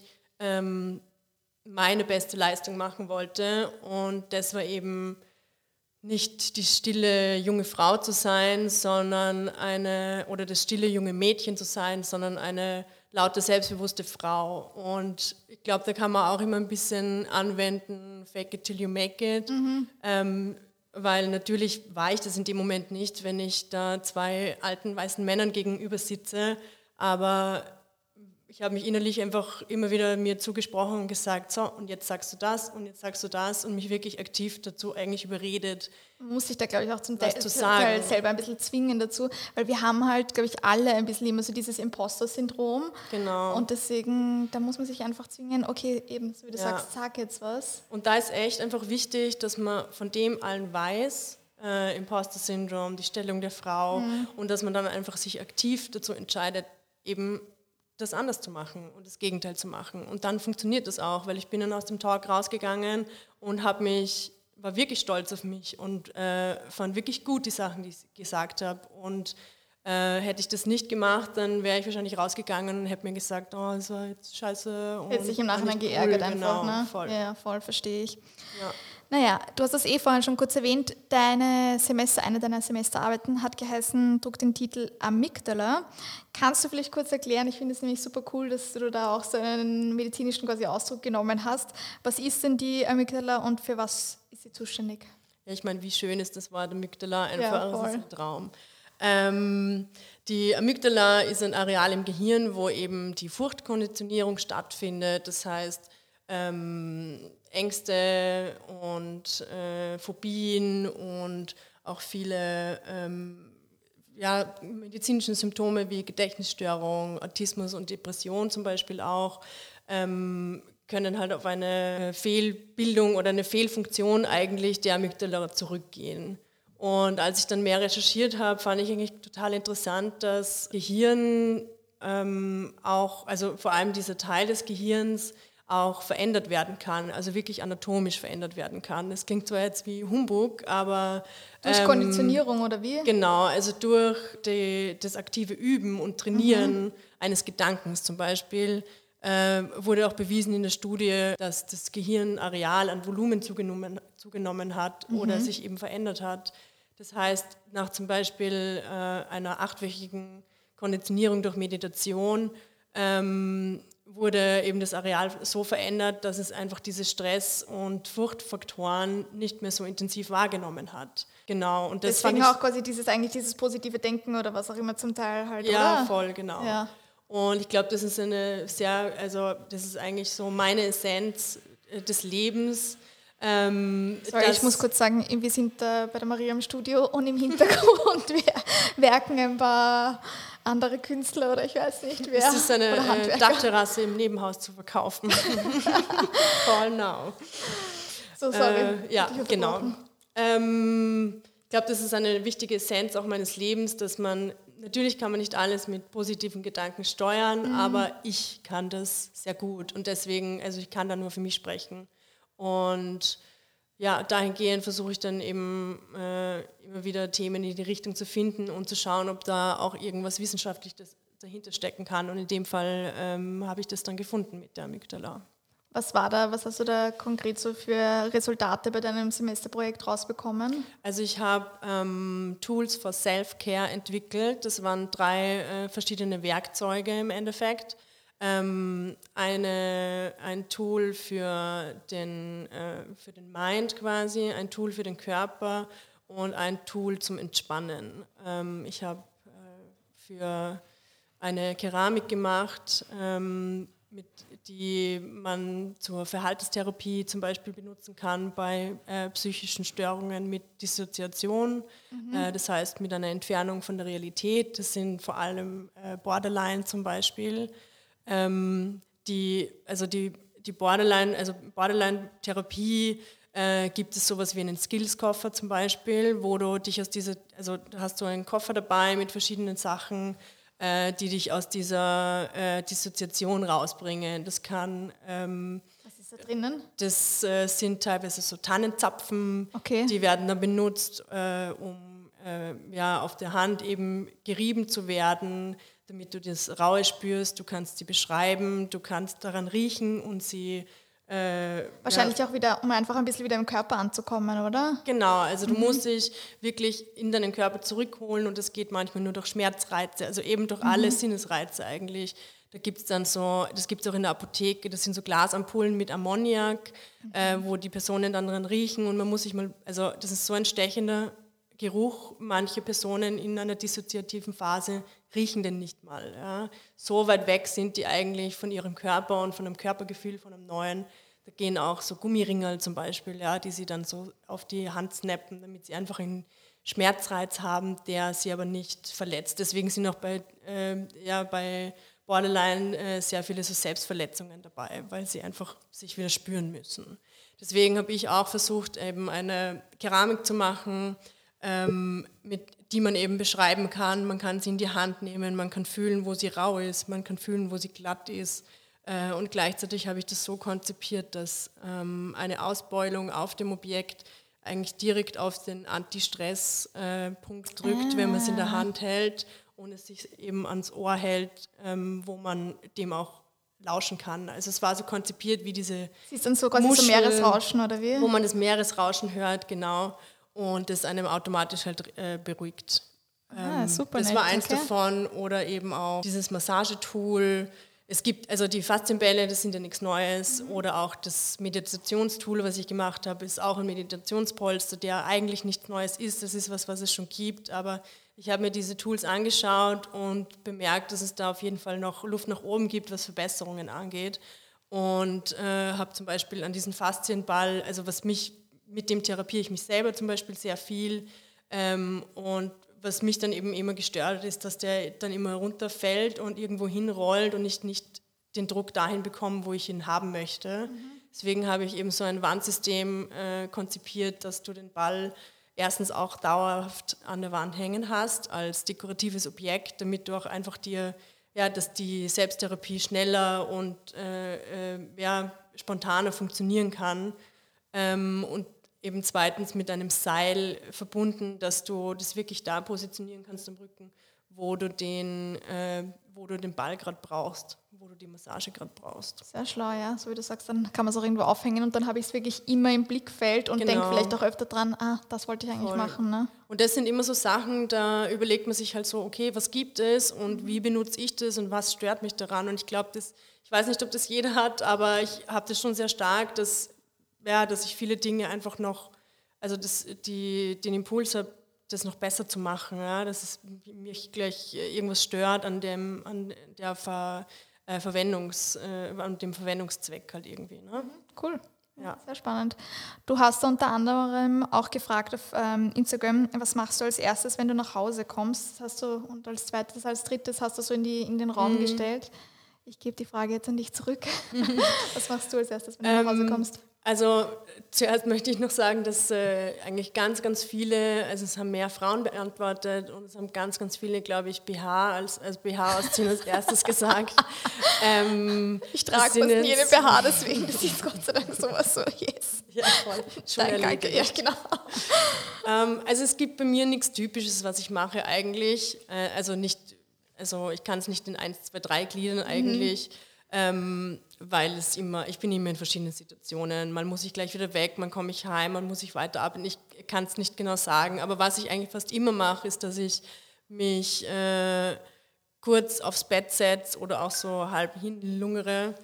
[SPEAKER 1] meine beste Leistung machen wollte. Und das war eben nicht die stille junge Frau zu sein, oder das stille junge Mädchen zu sein, sondern eine laute, selbstbewusste Frau. Und ich glaube, da kann man auch immer ein bisschen anwenden, fake it till you make it. Weil natürlich war ich das in dem Moment nicht, wenn ich da 2 alten weißen Männern gegenüber sitze, aber ich habe mich innerlich einfach immer wieder mir zugesprochen und gesagt, so, und jetzt sagst du das und jetzt sagst du das und mich wirklich aktiv dazu eigentlich überredet.
[SPEAKER 2] Man muss sich da, glaube ich, auch zum Teil
[SPEAKER 1] sagen.
[SPEAKER 2] Selber ein bisschen zwingen dazu, weil wir haben halt, glaube ich, alle ein bisschen immer so dieses Imposter-Syndrom.
[SPEAKER 1] Genau.
[SPEAKER 2] Und deswegen, da muss man sich einfach zwingen, okay, eben, so wie du sagst, sag jetzt was.
[SPEAKER 1] Und da ist echt einfach wichtig, dass man von dem allen weiß, Imposter-Syndrom, die Stellung der Frau, und dass man dann einfach sich aktiv dazu entscheidet, eben das anders zu machen und das Gegenteil zu machen. Und dann funktioniert das auch, weil ich bin dann aus dem Talk rausgegangen und war wirklich stolz auf mich und fand wirklich gut die Sachen, die ich gesagt habe. Und hätte ich das nicht gemacht, dann wäre ich wahrscheinlich rausgegangen und hätte mir gesagt, oh, das war jetzt scheiße. Und
[SPEAKER 2] hätte sich im Nachhinein geärgert einfach,
[SPEAKER 1] genau,
[SPEAKER 2] ne?
[SPEAKER 1] Voll.
[SPEAKER 2] Ja, voll, verstehe ich.
[SPEAKER 1] Ja.
[SPEAKER 2] Naja, du hast das vorhin schon kurz erwähnt, eine deiner Semesterarbeiten hat geheißen, trug den Titel Amygdala. Kannst du vielleicht kurz erklären, ich finde es nämlich super cool, dass du da auch so einen medizinischen quasi Ausdruck genommen hast. Was ist denn die Amygdala und für was ist sie zuständig?
[SPEAKER 1] Ja, ich meine, wie schön ist das Wort Amygdala, einfach das ist ein Traum. Die Amygdala ist ein Areal im Gehirn, wo eben die Furchtkonditionierung stattfindet, das heißt, Ängste und Phobien und auch viele medizinische Symptome wie Gedächtnisstörung, Autismus und Depression zum Beispiel auch, können halt auf eine Fehlbildung oder eine Fehlfunktion eigentlich der Amygdala zurückgehen. Und als ich dann mehr recherchiert habe, fand ich eigentlich total interessant, dass Gehirn also vor allem dieser Teil des Gehirns auch verändert werden kann, also wirklich anatomisch verändert werden kann. Das klingt zwar jetzt wie Humbug, aber...
[SPEAKER 2] Durch Konditionierung oder wie?
[SPEAKER 1] Genau, also durch das aktive Üben und Trainieren eines Gedankens zum Beispiel wurde auch bewiesen in der Studie, dass das Gehirnareal an Volumen zugenommen hat oder sich eben verändert hat. Das heißt, nach zum Beispiel einer 8-wöchigen Konditionierung durch Meditation wurde eben das Areal so verändert, dass es einfach diese Stress- und Furchtfaktoren nicht mehr so intensiv wahrgenommen hat. Genau. Und das
[SPEAKER 2] deswegen auch quasi dieses positive Denken oder was auch immer zum Teil halt,
[SPEAKER 1] ja,
[SPEAKER 2] oder?
[SPEAKER 1] Voll, genau.
[SPEAKER 2] Ja.
[SPEAKER 1] Und ich glaube, das ist das ist eigentlich so meine Essenz des Lebens.
[SPEAKER 2] Ich muss kurz sagen, wir sind bei der Maria im Studio und im Hintergrund werken ein paar andere Künstler oder ich weiß nicht wer.
[SPEAKER 1] Es ist eine Dachterrasse im Nebenhaus zu verkaufen. Call now.
[SPEAKER 2] So, sorry.
[SPEAKER 1] Ja, genau. Ich glaube, das ist eine wichtige Essenz auch meines Lebens, dass natürlich kann man nicht alles mit positiven Gedanken steuern, aber ich kann das sehr gut und deswegen, also ich kann da nur für mich sprechen. Und ja, dahingehend versuche ich dann eben immer wieder Themen in die Richtung zu finden und zu schauen, ob da auch irgendwas Wissenschaftliches dahinter stecken kann. Und in dem Fall habe ich das dann gefunden mit der Amygdala.
[SPEAKER 2] Was hast du da konkret so für Resultate bei deinem Semesterprojekt rausbekommen?
[SPEAKER 1] Also ich habe Tools for Self-Care entwickelt. Das waren 3 verschiedene Werkzeuge im Endeffekt. Ein Tool für den Mind quasi, ein Tool für den Körper und ein Tool zum Entspannen. Ich habe für eine Keramik gemacht, die man zur Verhaltenstherapie zum Beispiel benutzen kann bei psychischen Störungen mit Dissoziation, das heißt mit einer Entfernung von der Realität. Das sind vor allem Borderline zum Beispiel. Die Borderline-Therapie gibt es sowas wie einen Skills-Koffer zum Beispiel, wo du dich da hast du einen Koffer dabei mit verschiedenen Sachen, die dich aus dieser Dissoziation rausbringen. Das kann...
[SPEAKER 2] Was ist da drinnen?
[SPEAKER 1] Das sind teilweise so Tannenzapfen,
[SPEAKER 2] okay.
[SPEAKER 1] Die werden dann benutzt, um auf der Hand eben gerieben zu werden. damit du das Raue spürst, du kannst sie beschreiben, du kannst daran riechen und sie...
[SPEAKER 2] Wahrscheinlich auch wieder, um einfach ein bisschen wieder im Körper anzukommen, oder?
[SPEAKER 1] Genau, also du musst dich wirklich in deinen Körper zurückholen und das geht manchmal nur durch Schmerzreize, also eben durch alle Sinnesreize eigentlich. Da gibt es dann so, das gibt es auch in der Apotheke, das sind so Glasampullen mit Ammoniak, wo die Personen dann dran riechen und man muss sich mal, also das ist so ein stechender Geruch, manche Personen in einer dissoziativen Phase riechen den nicht mal. Ja. So weit weg sind die eigentlich von ihrem Körper und von einem Körpergefühl, von einem neuen. Da gehen auch so Gummiringerl zum Beispiel, ja, die sie dann so auf die Hand snappen, damit sie einfach einen Schmerzreiz haben, der sie aber nicht verletzt. Deswegen sind auch bei Borderline sehr viele so Selbstverletzungen dabei, weil sie einfach sich wieder spüren müssen. Deswegen habe ich auch versucht, eben eine Keramik zu machen, die man eben beschreiben kann. Man kann sie in die Hand nehmen, man kann fühlen, wo sie rau ist, man kann fühlen, wo sie glatt ist. Und gleichzeitig habe ich das so konzipiert, dass eine Ausbeulung auf dem Objekt eigentlich direkt auf den Anti-Stress-Punkt drückt, wenn man es in der Hand hält und es sich eben ans Ohr hält, wo man dem auch lauschen kann. Also es war so konzipiert wie diese
[SPEAKER 2] Sie ist dann so quasi
[SPEAKER 1] Muschel,
[SPEAKER 2] so Meeresrauschen, oder wie?
[SPEAKER 1] wo man das Meeresrauschen hört, genau. Und das einem automatisch halt beruhigt.
[SPEAKER 2] Super
[SPEAKER 1] das
[SPEAKER 2] nett,
[SPEAKER 1] war eins
[SPEAKER 2] okay.
[SPEAKER 1] davon. Oder eben auch dieses Massagetool. Es gibt, also die Faszienbälle, das sind ja nichts Neues. Oder auch das Meditationstool, was ich gemacht habe, ist auch ein Meditationspolster, der eigentlich nichts Neues ist. Das ist was es schon gibt. Aber ich habe mir diese Tools angeschaut und bemerkt, dass es da auf jeden Fall noch Luft nach oben gibt, was Verbesserungen angeht. Und habe zum Beispiel an diesen Faszienball, also mit dem therapiere ich mich selber zum Beispiel sehr viel. Und was mich dann eben immer gestört hat, ist, dass der dann immer runterfällt und irgendwo hinrollt und ich nicht den Druck dahin bekomme, wo ich ihn haben möchte. Deswegen habe ich eben so ein Wandsystem konzipiert, dass du den Ball erstens auch dauerhaft an der Wand hängen hast als dekoratives Objekt, damit du auch einfach dass die Selbsttherapie schneller und spontaner funktionieren kann. Und eben zweitens mit einem Seil verbunden, dass du das wirklich da positionieren kannst am Rücken, wo du den Ball gerade brauchst, wo du die Massage gerade brauchst.
[SPEAKER 2] Sehr schlau, ja. So wie du sagst, dann kann man es auch irgendwo aufhängen und dann habe ich es wirklich immer im Blickfeld und denke vielleicht auch öfter dran, das wollte ich eigentlich machen. Ne?
[SPEAKER 1] Und das sind immer so Sachen, da überlegt man sich halt so, okay, was gibt es und wie benutze ich das und was stört mich daran? Und ich glaube, ich weiß nicht, ob das jeder hat, aber ich habe das schon sehr stark, dass ich viele Dinge einfach noch, also den Impuls habe, das noch besser zu machen, ja, dass es mich gleich irgendwas stört an dem Verwendungszweck halt irgendwie. Ne?
[SPEAKER 2] Cool.
[SPEAKER 1] Ja.
[SPEAKER 2] Sehr spannend. Du hast unter anderem auch gefragt auf Instagram, was machst du als erstes, wenn du nach Hause kommst? Und als zweites, als drittes hast du so in den Raum gestellt. Ich gebe die Frage jetzt an dich zurück. Was machst du als erstes, wenn du nach Hause kommst?
[SPEAKER 1] Also zuerst möchte ich noch sagen, dass eigentlich ganz, ganz viele, also es haben mehr Frauen beantwortet und es haben ganz, ganz viele, glaube ich, BH als BH ausziehen als erstes gesagt.
[SPEAKER 2] Ich trage fast nie einen BH, deswegen das ist Gott sei Dank sowas so, yes.
[SPEAKER 1] Ja, voll. Schon
[SPEAKER 2] Danke, ja, genau.
[SPEAKER 1] Also es gibt bei mir nichts Typisches, was ich mache eigentlich. Ich kann es nicht in 1, 2, 3 gliedern eigentlich. Weil ich bin immer in verschiedenen Situationen. Mal muss ich gleich wieder weg, mal komme ich heim, mal muss ich weiter ab. Ich kann es nicht genau sagen, aber was ich eigentlich fast immer mache, ist, dass ich mich kurz aufs Bett setze oder auch so halb hinlungere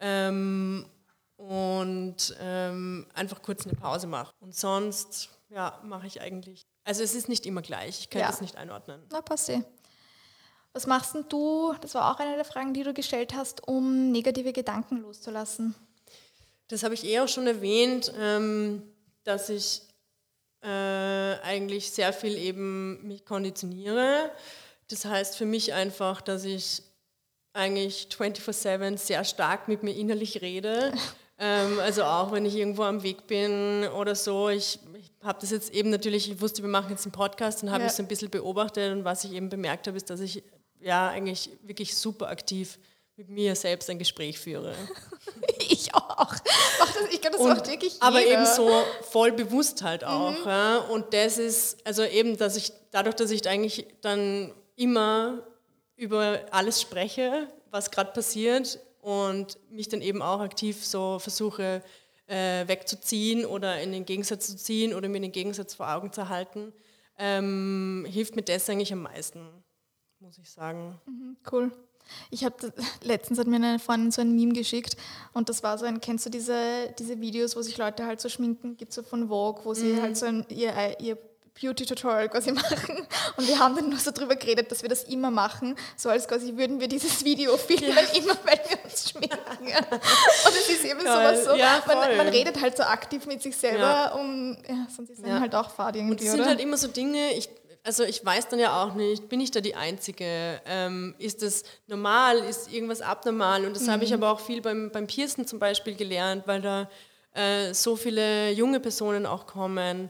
[SPEAKER 1] und einfach kurz eine Pause mache. Und sonst mache ich eigentlich, also es ist nicht immer gleich, ich kann das nicht einordnen.
[SPEAKER 2] Na, passt. Was machst denn du, das war auch eine der Fragen, die du gestellt hast, um negative Gedanken loszulassen?
[SPEAKER 1] Das habe ich auch schon erwähnt, dass ich eigentlich sehr viel eben mich konditioniere. Das heißt für mich einfach, dass ich eigentlich 24/7 sehr stark mit mir innerlich rede. Also auch wenn ich irgendwo am Weg bin oder so. Ich habe das jetzt eben natürlich, ich wusste, wir machen jetzt einen Podcast und habe es ein bisschen beobachtet und was ich eben bemerkt habe, ist, dass ich eigentlich wirklich super aktiv mit mir selbst ein Gespräch führe.
[SPEAKER 2] Ich auch. Ich glaube, das macht wirklich jeder.
[SPEAKER 1] Aber eben so voll bewusst halt auch. Ja. Und das ist, also eben, dadurch, dass ich eigentlich dann immer über alles spreche, was gerade passiert und mich dann eben auch aktiv so versuche wegzuziehen oder in den Gegensatz zu ziehen oder mir den Gegensatz vor Augen zu halten, hilft mir das eigentlich am meisten, muss ich sagen.
[SPEAKER 2] Cool. Letztens hat mir eine Freundin so ein Meme geschickt und das war so kennst du diese Videos, wo sich Leute halt so schminken, gibt es so von Vogue, wo sie halt so ihr Beauty-Tutorial quasi machen und wir haben dann nur so drüber geredet, dass wir das immer machen, so als quasi würden wir dieses Video filmen, immer weil wir uns schminken. Und es ist eben sowas so, man redet halt so aktiv mit sich selber, sonst ist es halt auch fad irgendwie,
[SPEAKER 1] und es sind halt immer so Dinge, ich weiß dann ja auch nicht, bin ich da die Einzige? Ist das normal? Ist irgendwas abnormal? Und das habe ich aber auch viel beim Piercen zum Beispiel gelernt, weil da so viele junge Personen auch kommen,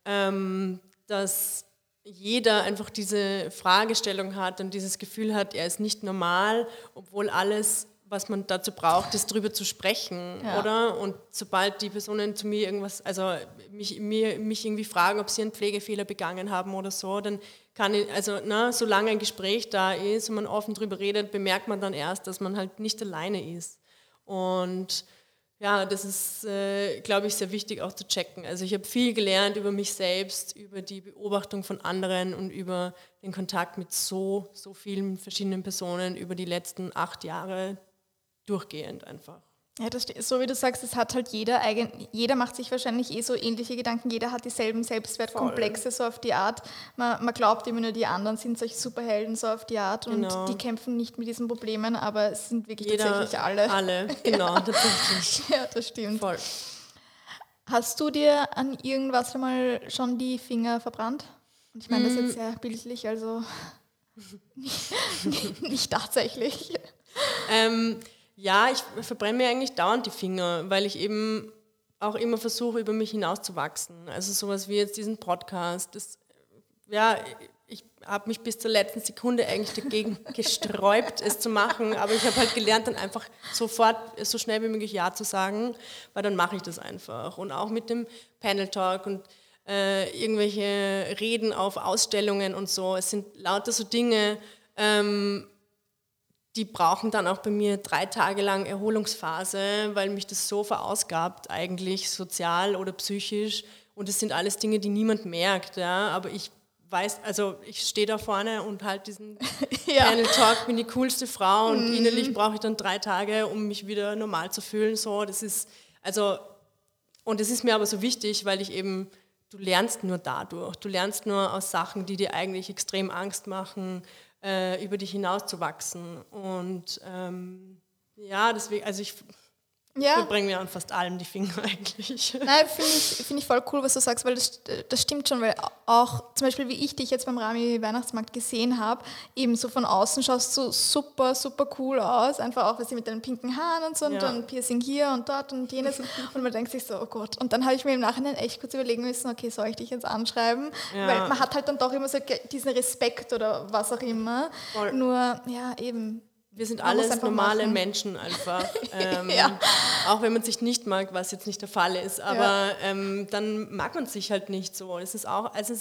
[SPEAKER 1] dass jeder einfach diese Fragestellung hat und dieses Gefühl hat, er ist nicht normal, obwohl alles, was man dazu braucht, ist drüber zu sprechen, oder? Und sobald die Personen zu mir irgendwas, also mich irgendwie fragen, ob sie einen Pflegefehler begangen haben oder so, dann kann ich, solange ein Gespräch da ist und man offen drüber redet, bemerkt man dann erst, dass man halt nicht alleine ist. Und ja, das ist, glaube ich, sehr wichtig auch zu checken. Also ich habe viel gelernt über mich selbst, über die Beobachtung von anderen und über den Kontakt mit so vielen verschiedenen Personen über die letzten 8 Jahre durchgehend einfach.
[SPEAKER 2] Ja, so wie du sagst, das hat halt jeder macht sich wahrscheinlich so ähnliche Gedanken, jeder hat dieselben Selbstwertkomplexe so auf die Art. Man glaubt immer nur, die anderen sind solche Superhelden so auf die Art und die kämpfen nicht mit diesen Problemen, aber es sind wirklich tatsächlich alle.
[SPEAKER 1] Alle, genau, tatsächlich.
[SPEAKER 2] Ja, das stimmt.
[SPEAKER 1] Voll.
[SPEAKER 2] Hast du dir an irgendwas einmal schon die Finger verbrannt? Und ich meine das jetzt sehr bildlich, also nicht tatsächlich.
[SPEAKER 1] Ja, ich verbrenne mir eigentlich dauernd die Finger, weil ich eben auch immer versuche, über mich hinauszuwachsen. Also sowas wie jetzt diesen Podcast. Ich habe mich bis zur letzten Sekunde eigentlich dagegen gesträubt, es zu machen, aber ich habe halt gelernt, dann einfach sofort so schnell wie möglich Ja zu sagen, weil dann mache ich das einfach. Und auch mit dem Panel Talk und irgendwelche Reden auf Ausstellungen und so. Es sind lauter so Dinge, die brauchen dann auch bei mir 3 Tage lang Erholungsphase, weil mich das so verausgabt eigentlich, sozial oder psychisch. Und das sind alles Dinge, die niemand merkt. Ja? Aber ich weiß, also ich stehe da vorne und halt diesen Panel-Talk, bin die coolste Frau und innerlich brauche ich dann 3 Tage, um mich wieder normal zu fühlen. So, das ist, und das ist mir aber so wichtig, weil du lernst nur dadurch. Du lernst nur aus Sachen, die dir eigentlich extrem Angst machen, über dich hinauszuwachsen. Und deswegen, also ich verbringe mir an fast allem die Finger eigentlich.
[SPEAKER 2] Nein, finde ich voll cool, was du sagst, weil das stimmt schon, weil auch zum Beispiel, wie ich dich jetzt beim Rami Weihnachtsmarkt gesehen habe, eben so von außen schaust du super, super cool aus, einfach auch, was sie mit deinen pinken Haaren und so und dann Piercing hier und dort und jenes und man denkt sich so, oh Gott. Und dann habe ich mir im Nachhinein echt kurz überlegen müssen, okay, soll ich dich jetzt anschreiben? Ja. Weil man hat halt dann doch immer so diesen Respekt oder was auch immer, nur, ja, eben.
[SPEAKER 1] Wir sind alles normale Menschen einfach. Auch wenn man sich nicht mag, was jetzt nicht der Fall ist. Aber dann mag man sich halt nicht so. Es ist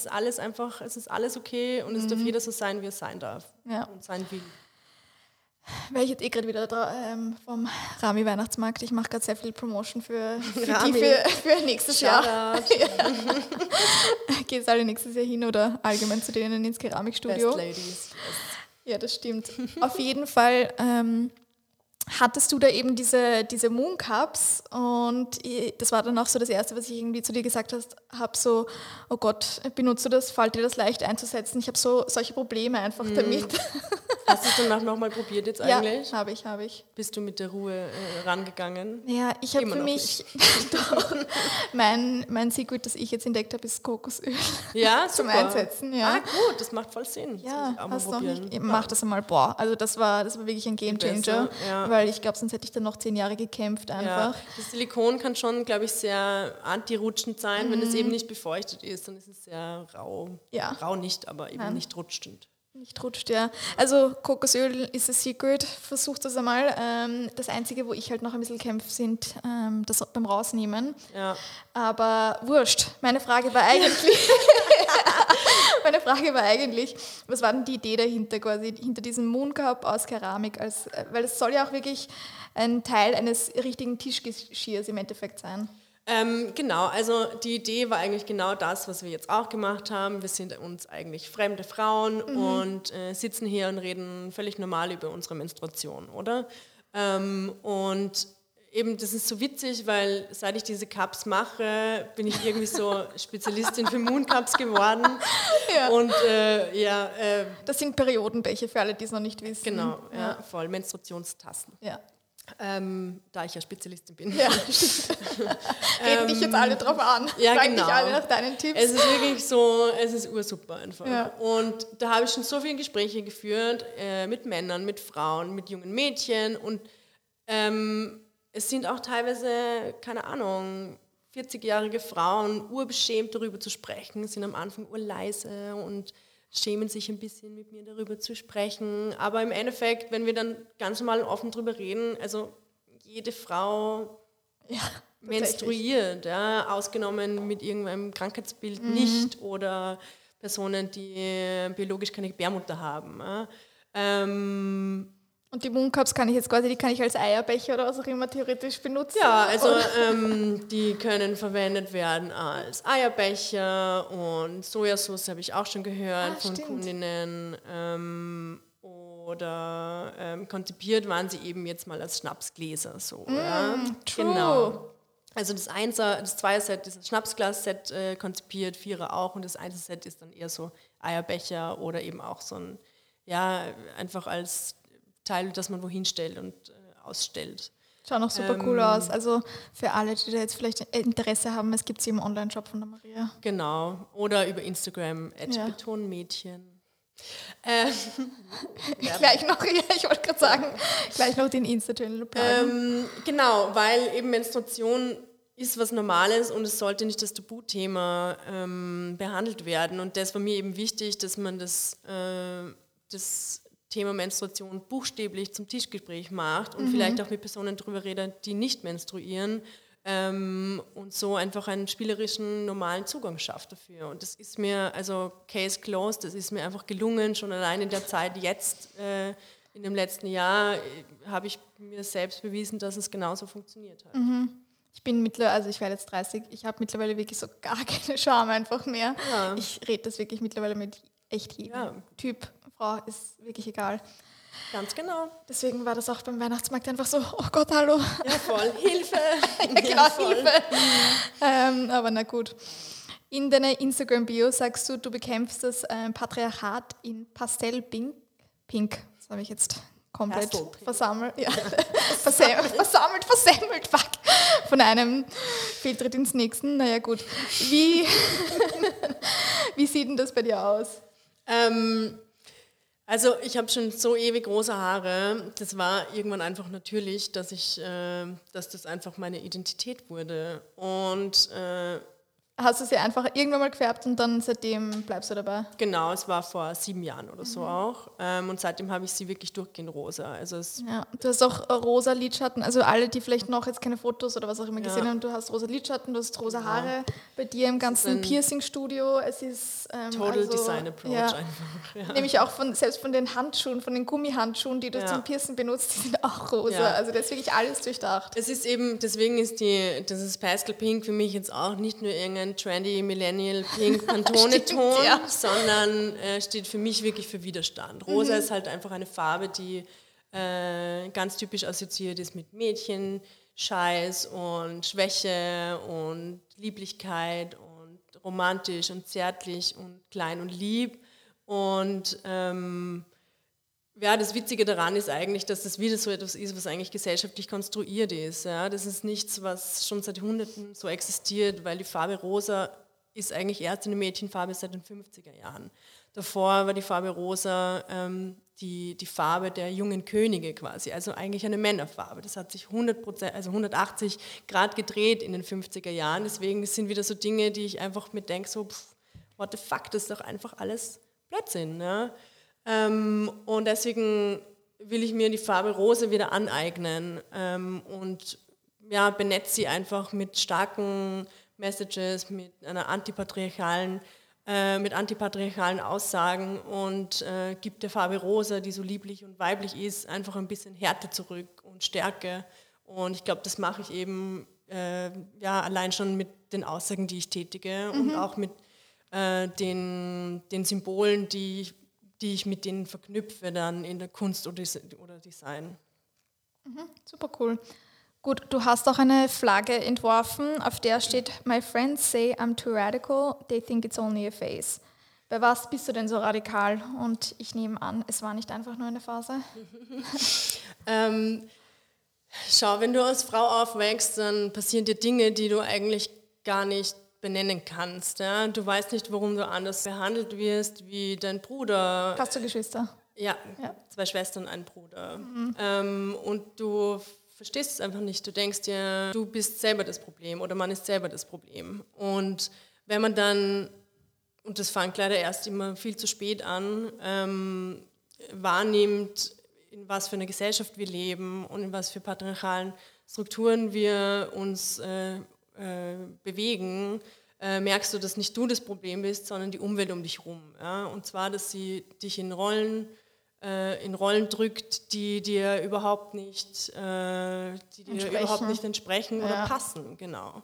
[SPEAKER 1] alles okay und es darf jeder so sein, wie er sein darf und sein will.
[SPEAKER 2] Weil ich jetzt gerade wieder vom Rami Weihnachtsmarkt. Ich mache gerade sehr viel Promotion für nächstes Jahr. Geht es alle nächstes Jahr hin oder allgemein zu denen ins Keramikstudio?
[SPEAKER 1] Best Ladies.
[SPEAKER 2] Ja, das stimmt. Auf jeden Fall hattest du da eben diese Mooncups und das war dann auch so das Erste, was ich irgendwie zu dir gesagt habe, so, oh Gott, benutzt du das, fällt dir das leicht einzusetzen? Ich habe solche Probleme einfach damit.
[SPEAKER 1] Hast du es danach nochmal probiert jetzt eigentlich?
[SPEAKER 2] Ja, habe ich.
[SPEAKER 1] Bist du mit der Ruhe rangegangen?
[SPEAKER 2] Ja, ich habe für mich doch, mein Secret, das ich jetzt entdeckt habe, ist Kokosöl.
[SPEAKER 1] Ja,
[SPEAKER 2] zum Einsetzen. Ja.
[SPEAKER 1] Ah, gut, das macht voll Sinn.
[SPEAKER 2] Ja, hast du noch nicht? Mach das einmal, boah. Also das war wirklich ein Gamechanger, weil ich glaube, sonst hätte ich dann noch 10 Jahre gekämpft einfach. Ja.
[SPEAKER 1] Das Silikon kann schon, glaube ich, sehr antirutschend sein, wenn es eben nicht befeuchtet ist, dann ist es sehr rau. Ja. Rau nicht, aber eben nicht rutschend.
[SPEAKER 2] Nicht rutscht, ja. Also Kokosöl ist ein Secret, versucht das einmal. Das Einzige, wo ich halt noch ein bisschen kämpfe, sind das beim Rausnehmen. Ja. Aber wurscht. Meine Frage war eigentlich... Meine Frage war eigentlich, was war denn die Idee dahinter quasi, hinter diesem Mooncup aus Keramik? Weil es soll ja auch wirklich ein Teil eines richtigen Tischgeschirrs im Endeffekt sein.
[SPEAKER 1] Genau, also die Idee war eigentlich genau das, was wir jetzt auch gemacht haben. Wir sind uns eigentlich fremde Frauen und sitzen hier und reden völlig normal über unsere Menstruation, oder? Und eben, das ist so witzig, weil seit ich diese Cups mache, bin ich irgendwie so Spezialistin für Mooncups geworden.
[SPEAKER 2] Ja.
[SPEAKER 1] Und
[SPEAKER 2] Das sind Periodenbecher für alle, die es noch nicht wissen.
[SPEAKER 1] genau, ja, voll, Menstruationstassen.
[SPEAKER 2] Ja.
[SPEAKER 1] Da ich ja Spezialistin bin.
[SPEAKER 2] Ja, reden dich jetzt alle drauf an.
[SPEAKER 1] Ja,
[SPEAKER 2] Fragen
[SPEAKER 1] genau.
[SPEAKER 2] dich alle nach deinen Tipps.
[SPEAKER 1] Es ist wirklich so, es ist ursuper einfach.
[SPEAKER 2] Ja.
[SPEAKER 1] Und da habe ich schon so viele Gespräche geführt mit Männern, mit Frauen, mit jungen Mädchen und es sind auch teilweise, keine Ahnung, 40-jährige Frauen urbeschämt darüber zu sprechen, sind am Anfang urleise und schämen sich ein bisschen mit mir darüber zu sprechen. Aber im Endeffekt, wenn wir dann ganz normal und offen darüber reden, also jede Frau menstruiert, ja, ausgenommen mit irgendeinem Krankheitsbild nicht oder Personen, die biologisch keine Gebärmutter haben. Ja.
[SPEAKER 2] Und die Mooncups kann ich als Eierbecher oder was auch immer theoretisch benutzen?
[SPEAKER 1] Ja, also die können verwendet werden als Eierbecher und Sojasauce habe ich auch schon gehört von
[SPEAKER 2] stimmt.
[SPEAKER 1] Kundinnen. Oder konzipiert waren sie eben jetzt mal als Schnapsgläser. So, ja?
[SPEAKER 2] True.
[SPEAKER 1] Genau. Also das Zweier-Set ist das Schnapsglas-Set konzipiert, Vierer auch und das Einzelset ist dann eher so Eierbecher oder eben auch so ein, ja, einfach als Teil, das man wohin stellt und ausstellt.
[SPEAKER 2] Schaut noch super cool aus. Also für alle, die da jetzt vielleicht Interesse haben, es gibt sie im Online-Shop von der Maria.
[SPEAKER 1] Genau. Oder über Instagram, @betonmädchen.
[SPEAKER 2] Gleich noch, ich wollte gerade sagen, gleich noch den Insta-Channel pluggen.
[SPEAKER 1] Genau, weil eben Menstruation ist was Normales und es sollte nicht das Tabuthema behandelt werden. Und das war mir eben wichtig, dass man das Thema Menstruation buchstäblich zum Tischgespräch macht und vielleicht auch mit Personen darüber redet, die nicht menstruieren und so einfach einen spielerischen, normalen Zugang schafft dafür. Und das ist mir, also Case closed, das ist mir einfach gelungen, schon allein in der Zeit jetzt, in dem letzten Jahr, habe ich mir selbst bewiesen, dass es genauso funktioniert hat.
[SPEAKER 2] Ich werde jetzt 30, ich habe mittlerweile wirklich so gar keine Scham einfach mehr.
[SPEAKER 1] Ja.
[SPEAKER 2] Ich rede das wirklich mittlerweile mit echt jedem.
[SPEAKER 1] Ja.
[SPEAKER 2] Typ, Frau, ist wirklich egal.
[SPEAKER 1] Ganz genau.
[SPEAKER 2] Deswegen war das auch beim Weihnachtsmarkt einfach so, oh Gott, hallo.
[SPEAKER 1] Ja, voll. Hilfe!
[SPEAKER 2] Ja, genau,
[SPEAKER 1] voll.
[SPEAKER 2] Hilfe. Aber na gut. In deiner Instagram-Bio sagst du bekämpfst das Patriarchat in Pastellpink. Das habe ich jetzt komplett
[SPEAKER 1] Pastellpink.
[SPEAKER 2] versammelt. Ja. Versemmelt, fuck. Von einem Fehltritt ins nächsten. Naja, gut. Wie sieht denn das bei dir aus?
[SPEAKER 1] Also ich habe schon so ewig große Haare. Das war irgendwann einfach natürlich, dass das einfach meine Identität wurde. Und
[SPEAKER 2] Hast du sie einfach irgendwann mal gefärbt und dann seitdem bleibst du dabei?
[SPEAKER 1] genau, es war vor 7 Jahren oder so auch. Und seitdem habe ich sie wirklich durchgehend rosa. Also
[SPEAKER 2] Ja, du hast auch rosa Lidschatten, also alle, die vielleicht noch jetzt keine Fotos oder was auch immer gesehen haben, du hast rosa Lidschatten, du hast rosa Haare bei dir im ganzen Piercing-Studio. Es ist
[SPEAKER 1] Total Design Approach einfach. Ja.
[SPEAKER 2] Nämlich auch selbst von den Handschuhen, von den Gummihandschuhen, die du zum Piercen benutzt, die sind auch rosa.
[SPEAKER 1] Ja.
[SPEAKER 2] Also das ist wirklich alles durchdacht.
[SPEAKER 1] Es ist eben, deswegen ist dieses Pastel Pink für mich jetzt auch nicht nur irgendein trendy Millennial Pink Pantone-Ton, sondern steht für mich wirklich für Widerstand. Rosa ist halt einfach eine Farbe, die ganz typisch assoziiert ist mit Mädchen, Scheiß und Schwäche und Lieblichkeit und romantisch und zärtlich und klein und lieb. Und das Witzige daran ist eigentlich, dass das wieder so etwas ist, was eigentlich gesellschaftlich konstruiert ist. Ja? Das ist nichts, was schon seit Jahrhunderten so existiert, weil die Farbe Rosa ist eigentlich erst eine Mädchenfarbe seit den 50er Jahren. Davor war die Farbe Rosa die Farbe der jungen Könige quasi, also eigentlich eine Männerfarbe. Das hat sich 180 Grad gedreht in den 50er Jahren. Deswegen sind wieder so Dinge, die ich einfach mir denke, so, what the fuck, das ist doch einfach alles Blödsinn. Ja? Und deswegen will ich mir die Farbe Rosa wieder aneignen und benetze sie einfach mit starken Messages, mit einer antipatriarchalen mit antipatriarchalen Aussagen und gibt der Farbe Rosa, die so lieblich und weiblich ist, einfach ein bisschen Härte zurück und Stärke. Und ich glaube, das mache ich eben allein schon mit den Aussagen, die ich tätige und auch mit den Symbolen, die ich mit denen verknüpfe dann in der Kunst oder Design.
[SPEAKER 2] Super cool. Gut, du hast auch eine Flagge entworfen, auf der steht: My friends say I'm too radical, they think it's only a phase. Bei was bist du denn so radikal? Und ich nehme an, es war nicht einfach nur eine Phase.
[SPEAKER 1] Schau, wenn du als Frau aufwächst, dann passieren dir Dinge, die du eigentlich gar nicht benennen kannst. Ja? Du weißt nicht, warum du anders behandelt wirst wie dein Bruder.
[SPEAKER 2] Hast du Geschwister?
[SPEAKER 1] Ja, 2 Schwestern, ein Bruder. Und du verstehst es einfach nicht. Du denkst dir, du bist selber das Problem oder man ist selber das Problem. Und wenn man dann, und das fängt leider erst immer viel zu spät an, wahrnimmt, in was für einer Gesellschaft wir leben und in was für patriarchalen Strukturen wir uns bewegen, merkst du, dass nicht du das Problem bist, sondern die Umwelt um dich herum. Ja? Und zwar, dass sie dich in Rollen drückt, die dir überhaupt nicht, entsprechen oder passen. Genau.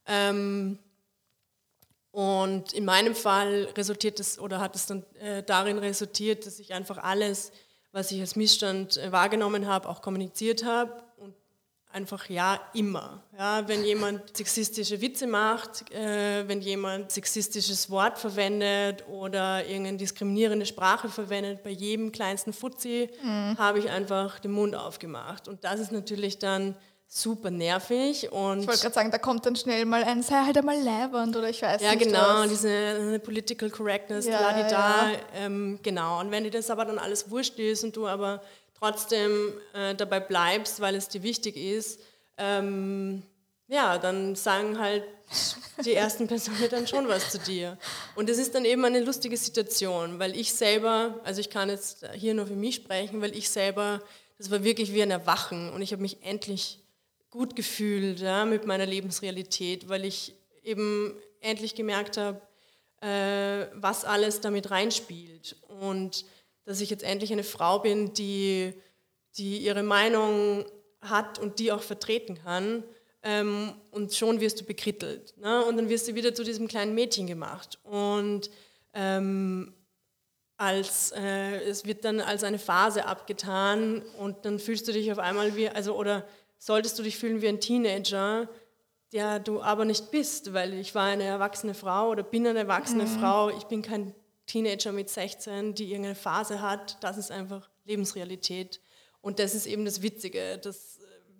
[SPEAKER 1] Und in meinem Fall hat es dann darin resultiert, dass ich einfach alles, was ich als Missstand wahrgenommen habe, auch kommuniziert habe. Und einfach immer. Ja, wenn jemand sexistische Witze macht, wenn jemand sexistisches Wort verwendet oder irgendeine diskriminierende Sprache verwendet, bei jedem kleinsten Fuzzi habe ich einfach den Mund aufgemacht. Und das ist natürlich dann super nervig. Und
[SPEAKER 2] ich wollte gerade sagen, da kommt dann schnell mal ein, sei halt einmal leibend oder ich weiß nicht.
[SPEAKER 1] Ja, genau,
[SPEAKER 2] was.
[SPEAKER 1] diese Political Correctness, genau. Und wenn dir das aber dann alles wurscht ist und du aber trotzdem dabei bleibst, weil es dir wichtig ist, dann sagen halt die ersten Personen dann schon was zu dir. Und das ist dann eben eine lustige Situation, weil ich selber, also ich kann jetzt hier nur für mich sprechen, weil ich selber, das war wirklich wie ein Erwachen und ich habe mich endlich gut gefühlt mit meiner Lebensrealität, weil ich eben endlich gemerkt habe, was alles damit reinspielt und dass ich jetzt endlich eine Frau bin, die ihre Meinung hat und die auch vertreten kann, und schon wirst du bekrittelt. Ne? Und dann wirst du wieder zu diesem kleinen Mädchen gemacht. Und es wird dann als eine Phase abgetan und dann fühlst du dich auf einmal oder solltest du dich fühlen wie ein Teenager, der du aber nicht bist, weil ich war eine erwachsene Frau oder bin eine erwachsene Frau. Ich bin kein Teenager mit 16, die irgendeine Phase hat. Das ist einfach Lebensrealität. Und das ist eben das Witzige, dass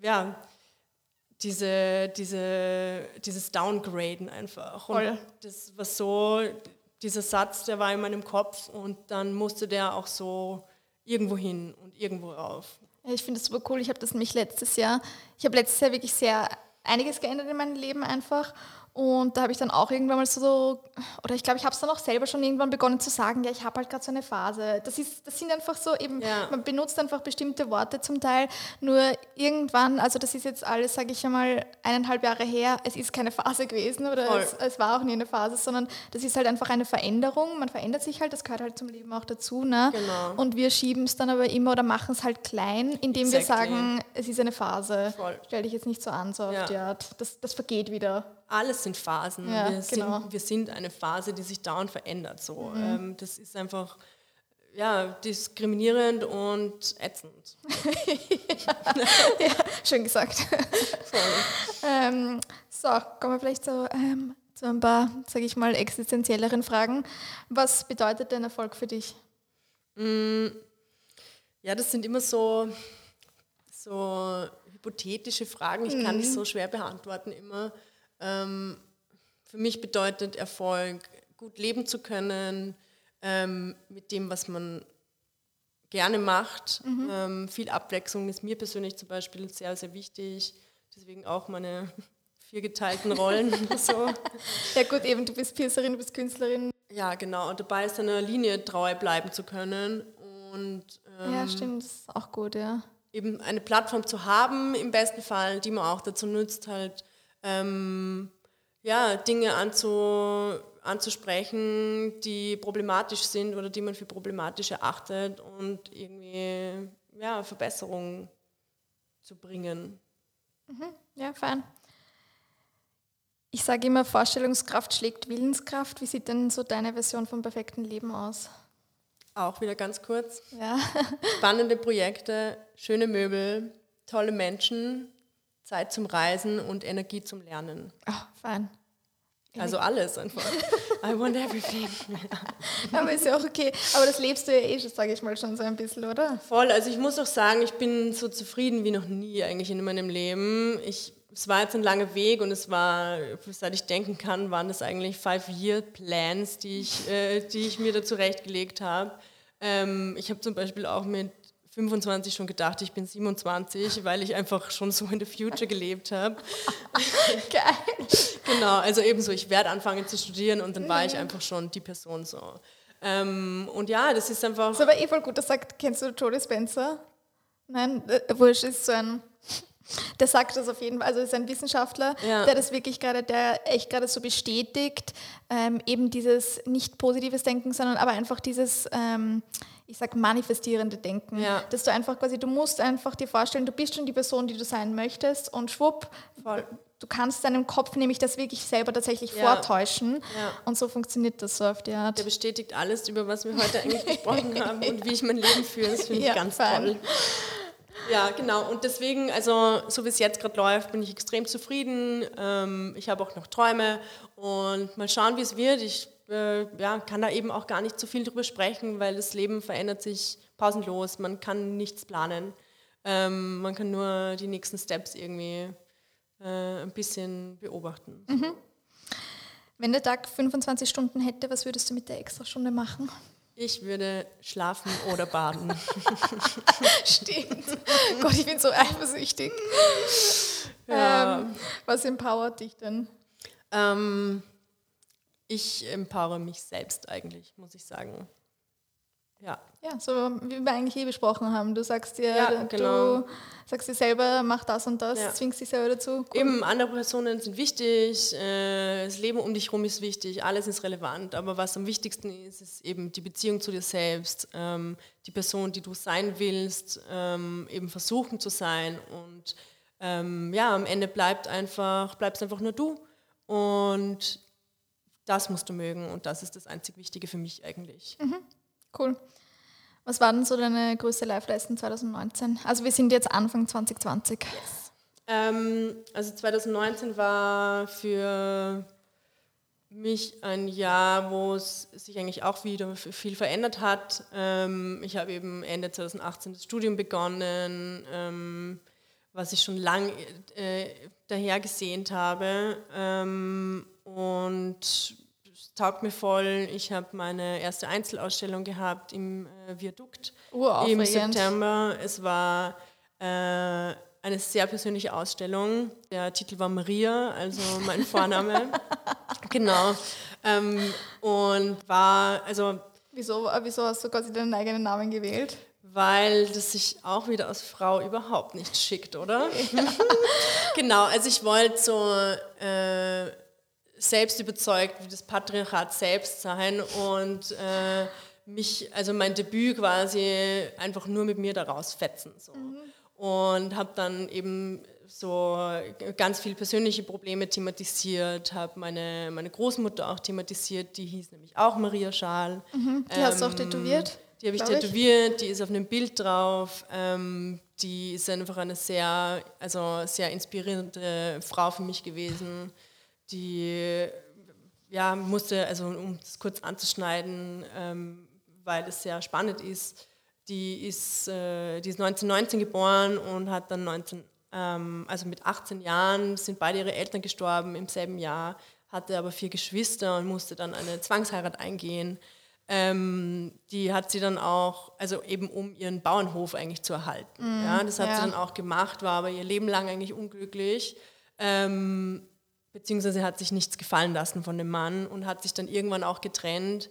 [SPEAKER 1] dieses Downgraden einfach. Und das war so, dieser Satz, der war in meinem Kopf und dann musste der auch so irgendwo hin und irgendwo rauf.
[SPEAKER 2] Ja, ich finde das super cool. Ich habe letztes Jahr wirklich einiges geändert in meinem Leben einfach. Und da habe ich dann auch irgendwann mal oder ich glaube, ich habe es dann auch selber schon irgendwann begonnen zu sagen, ja, ich habe halt gerade so eine Phase. Das sind einfach so eben, man benutzt einfach bestimmte Worte zum Teil, nur irgendwann, also das ist jetzt alles, sage ich einmal, 1,5 Jahre her, es ist keine Phase gewesen oder es war auch nie eine Phase, sondern das ist halt einfach eine Veränderung, man verändert sich halt, das gehört halt zum Leben auch dazu. Ne?
[SPEAKER 1] Genau.
[SPEAKER 2] Und wir schieben es dann aber immer oder machen es halt klein, indem wir sagen, es ist eine Phase. Stell dich jetzt nicht so an, so oft, das vergeht wieder.
[SPEAKER 1] Alles sind Phasen.
[SPEAKER 2] Ja,
[SPEAKER 1] wir sind eine Phase, die sich dauernd verändert. So. Das ist einfach diskriminierend und ätzend.
[SPEAKER 2] Ja, schön gesagt. So, kommen wir vielleicht zu ein paar, sage ich mal, existenzielleren Fragen. Was bedeutet denn Erfolg für dich?
[SPEAKER 1] Ja, das sind immer so hypothetische Fragen. Ich kann nicht so schwer beantworten immer. Für mich bedeutet Erfolg, gut leben zu können, mit dem, was man gerne macht. Viel Abwechslung ist mir persönlich zum Beispiel sehr, sehr wichtig. Deswegen auch meine 4 geteilten Rollen. So.
[SPEAKER 2] Ja gut, eben, du bist Piercerin, du bist Künstlerin.
[SPEAKER 1] Ja, genau. Und dabei seiner Linie treu bleiben zu können. Und,
[SPEAKER 2] ja, stimmt, das ist auch gut, ja.
[SPEAKER 1] Eben eine Plattform zu haben, im besten Fall, die man auch dazu nutzt, halt ja, Dinge anzusprechen, die problematisch sind oder die man für problematisch erachtet und irgendwie Verbesserungen zu bringen.
[SPEAKER 2] Ja, fein. Ich sage immer, Vorstellungskraft schlägt Willenskraft. Wie sieht denn so deine Version vom perfekten Leben aus?
[SPEAKER 1] Auch wieder ganz kurz.
[SPEAKER 2] Ja.
[SPEAKER 1] Spannende Projekte, schöne Möbel, tolle Menschen, Zeit zum Reisen und Energie zum Lernen.
[SPEAKER 2] Fein.
[SPEAKER 1] Also alles einfach. I want everything.
[SPEAKER 2] Aber ist ja auch okay. Aber das lebst du ja schon, sage ich mal, schon so ein bisschen, oder?
[SPEAKER 1] Voll. Also ich muss auch sagen, ich bin so zufrieden wie noch nie eigentlich in meinem Leben. Es war jetzt ein langer Weg und es war, seit ich denken kann, waren das eigentlich 5-Year-Plans, die ich mir da zurechtgelegt habe. Ich habe zum Beispiel auch mit 25 schon gedacht, ich bin 27, weil ich einfach schon so in the future gelebt habe.
[SPEAKER 2] Geil.
[SPEAKER 1] Genau, also ebenso, ich werde anfangen zu studieren und dann war ich einfach schon die Person so. Und ja, das ist einfach...
[SPEAKER 2] Das ist aber voll gut, das sagt, kennst du Joe Dispenza? Nein, wurscht, ist so ein... Der sagt das auf jeden Fall, also ist ein Wissenschaftler, der das wirklich der echt gerade so bestätigt, eben dieses nicht positives Denken, sondern aber einfach dieses, ich sag manifestierende Denken, dass du einfach quasi, du musst einfach dir vorstellen, du bist schon die Person, die du sein möchtest und schwupp, du kannst deinem Kopf nämlich das wirklich selber tatsächlich vortäuschen und so funktioniert das so auf die Art.
[SPEAKER 1] Der bestätigt alles, über was wir heute eigentlich gesprochen haben und wie ich mein Leben führe, das finde ich ganz toll. Ja, genau. Und deswegen, also so wie es jetzt gerade läuft, bin ich extrem zufrieden. Ich habe auch noch Träume und mal schauen, wie es wird. Ich kann da eben auch gar nicht so viel drüber sprechen, weil das Leben verändert sich pausenlos. Man kann nichts planen. Man kann nur die nächsten Steps irgendwie ein bisschen beobachten.
[SPEAKER 2] Mhm. Wenn der Tag 25 Stunden hätte, was würdest du mit der Extrastunde machen?
[SPEAKER 1] Ich würde schlafen oder baden.
[SPEAKER 2] Stimmt. Gott, ich bin so eifersüchtig. Was empowert dich denn?
[SPEAKER 1] Ich empowere mich selbst eigentlich, muss ich sagen. Ja,
[SPEAKER 2] so wie wir eigentlich besprochen haben. Du sagst dir,
[SPEAKER 1] genau.
[SPEAKER 2] Du sagst dir selber, mach das und das, zwingst dich selber dazu. Cool.
[SPEAKER 1] Eben, andere Personen sind wichtig, das Leben um dich herum ist wichtig, alles ist relevant, aber was am wichtigsten ist, ist eben die Beziehung zu dir selbst, die Person, die du sein willst, eben versuchen zu sein und am Ende bleibst einfach nur du und das musst du mögen und das ist das einzig Wichtige für mich eigentlich.
[SPEAKER 2] Mhm. Cool. Was war denn so deine größte Live-Lesson 2019? Also wir sind jetzt Anfang 2020.
[SPEAKER 1] Yes. Also 2019 war für mich ein Jahr, wo es sich eigentlich auch wieder viel verändert hat. Ich habe eben Ende 2018 das Studium begonnen, was ich schon lange daher gesehnt habe. Und es taugt mir voll. Ich habe meine erste Einzelausstellung gehabt im Viadukt im September. Es war eine sehr persönliche Ausstellung. Der Titel war Maria, also mein Vorname. Genau. Und war, also...
[SPEAKER 2] Wieso hast du quasi deinen eigenen Namen gewählt?
[SPEAKER 1] Weil das sich auch wieder als Frau überhaupt nicht schickt, oder? Ja. Genau, also ich wollte so selbst überzeugt wie das Patriarchat selbst sein und mein Debüt quasi einfach nur mit mir daraus fetzen. So. Und habe dann eben so ganz viele persönliche Probleme thematisiert, habe meine Großmutter auch thematisiert, die hieß nämlich auch Maria Schaal.
[SPEAKER 2] Die hast du auch tätowiert?
[SPEAKER 1] Die habe ich tätowiert, die ist auf einem Bild drauf. Die ist einfach eine sehr inspirierende Frau für mich gewesen. Die musste, also um das kurz anzuschneiden, weil es sehr spannend ist, die ist 1919 geboren und hat dann mit 18 Jahren sind beide ihre Eltern gestorben im selben Jahr, hatte aber 4 Geschwister und musste dann eine Zwangsheirat eingehen. Die hat sie dann auch, also eben um ihren Bauernhof eigentlich zu erhalten. Das hat sie dann auch gemacht, war aber ihr Leben lang eigentlich unglücklich. Beziehungsweise hat sich nichts gefallen lassen von dem Mann und hat sich dann irgendwann auch getrennt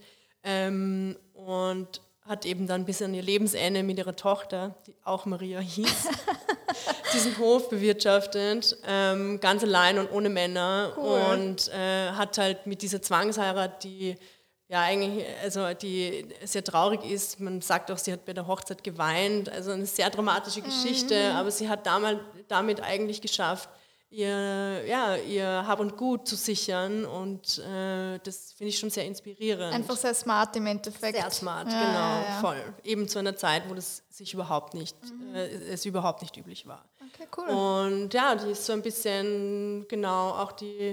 [SPEAKER 1] und hat eben dann bis an ihr Lebensende mit ihrer Tochter, die auch Maria hieß, diesen Hof bewirtschaftet, ganz allein und ohne Männer.
[SPEAKER 2] Cool.
[SPEAKER 1] Und hat halt mit dieser Zwangsheirat, die ja eigentlich, also die sehr traurig ist. Man sagt auch, sie hat bei der Hochzeit geweint. Also eine sehr dramatische Geschichte, aber sie hat damit eigentlich geschafft, ihr Hab und Gut zu sichern, und das finde ich schon sehr inspirierend.
[SPEAKER 2] Einfach sehr smart im Endeffekt.
[SPEAKER 1] Sehr smart,
[SPEAKER 2] ja,
[SPEAKER 1] genau,
[SPEAKER 2] ja.
[SPEAKER 1] voll. Eben zu einer Zeit, wo das sich überhaupt nicht üblich war.
[SPEAKER 2] Okay, cool.
[SPEAKER 1] Und ja, die ist so ein bisschen, genau, auch die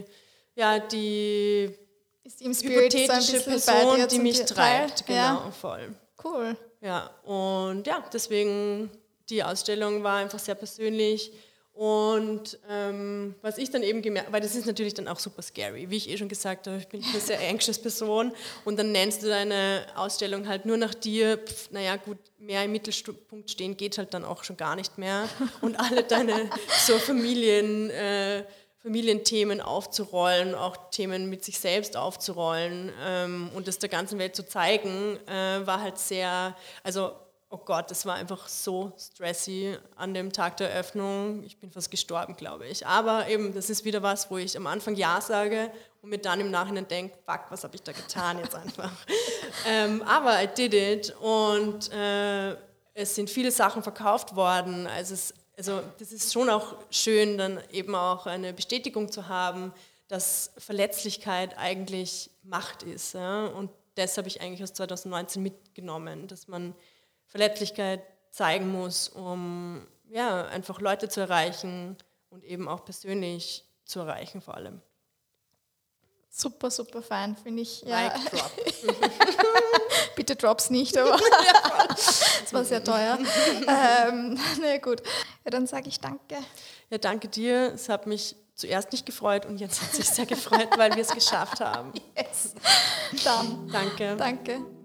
[SPEAKER 2] Ist im Spirit so ein
[SPEAKER 1] hypothetische
[SPEAKER 2] bisschen bei
[SPEAKER 1] Person,
[SPEAKER 2] dir
[SPEAKER 1] die
[SPEAKER 2] zum
[SPEAKER 1] mich
[SPEAKER 2] Teil?
[SPEAKER 1] treibt, genau,
[SPEAKER 2] Ja.
[SPEAKER 1] voll.
[SPEAKER 2] Cool.
[SPEAKER 1] Ja, und ja, deswegen, die Ausstellung war einfach sehr persönlich. Und was ich dann eben gemerkt, weil das ist natürlich dann auch super scary, wie ich schon gesagt habe, ich bin eine sehr anxious Person, und dann nennst du deine Ausstellung halt nur nach dir, naja gut, mehr im Mittelpunkt stehen geht halt dann auch schon gar nicht mehr, und alle deine so Familienthemen aufzurollen, auch Themen mit sich selbst aufzurollen und das der ganzen Welt zu zeigen, war halt sehr, also oh Gott, das war einfach so stressy an dem Tag der Eröffnung. Ich bin fast gestorben, glaube ich. Aber eben, das ist wieder was, wo ich am Anfang Ja sage und mir dann im Nachhinein denke, fuck, was habe ich da getan jetzt einfach. Aber I did it, und es sind viele Sachen verkauft worden. Also das ist schon auch schön, dann eben auch eine Bestätigung zu haben, dass Verletzlichkeit eigentlich Macht ist. Ja? Und das habe ich eigentlich aus 2019 mitgenommen, dass man Verletzlichkeit zeigen muss, um ja, einfach Leute zu erreichen und eben auch persönlich zu erreichen vor allem.
[SPEAKER 2] Super, super fein, finde ich. Ja.
[SPEAKER 1] Mic drop.
[SPEAKER 2] Bitte drops nicht, aber das war sehr teuer. Na gut, ja, dann sage ich danke.
[SPEAKER 1] Ja, danke dir. Es hat mich zuerst nicht gefreut und jetzt hat es sich sehr gefreut, weil wir es geschafft haben.
[SPEAKER 2] Yes. Dann.
[SPEAKER 1] Danke.
[SPEAKER 2] Danke.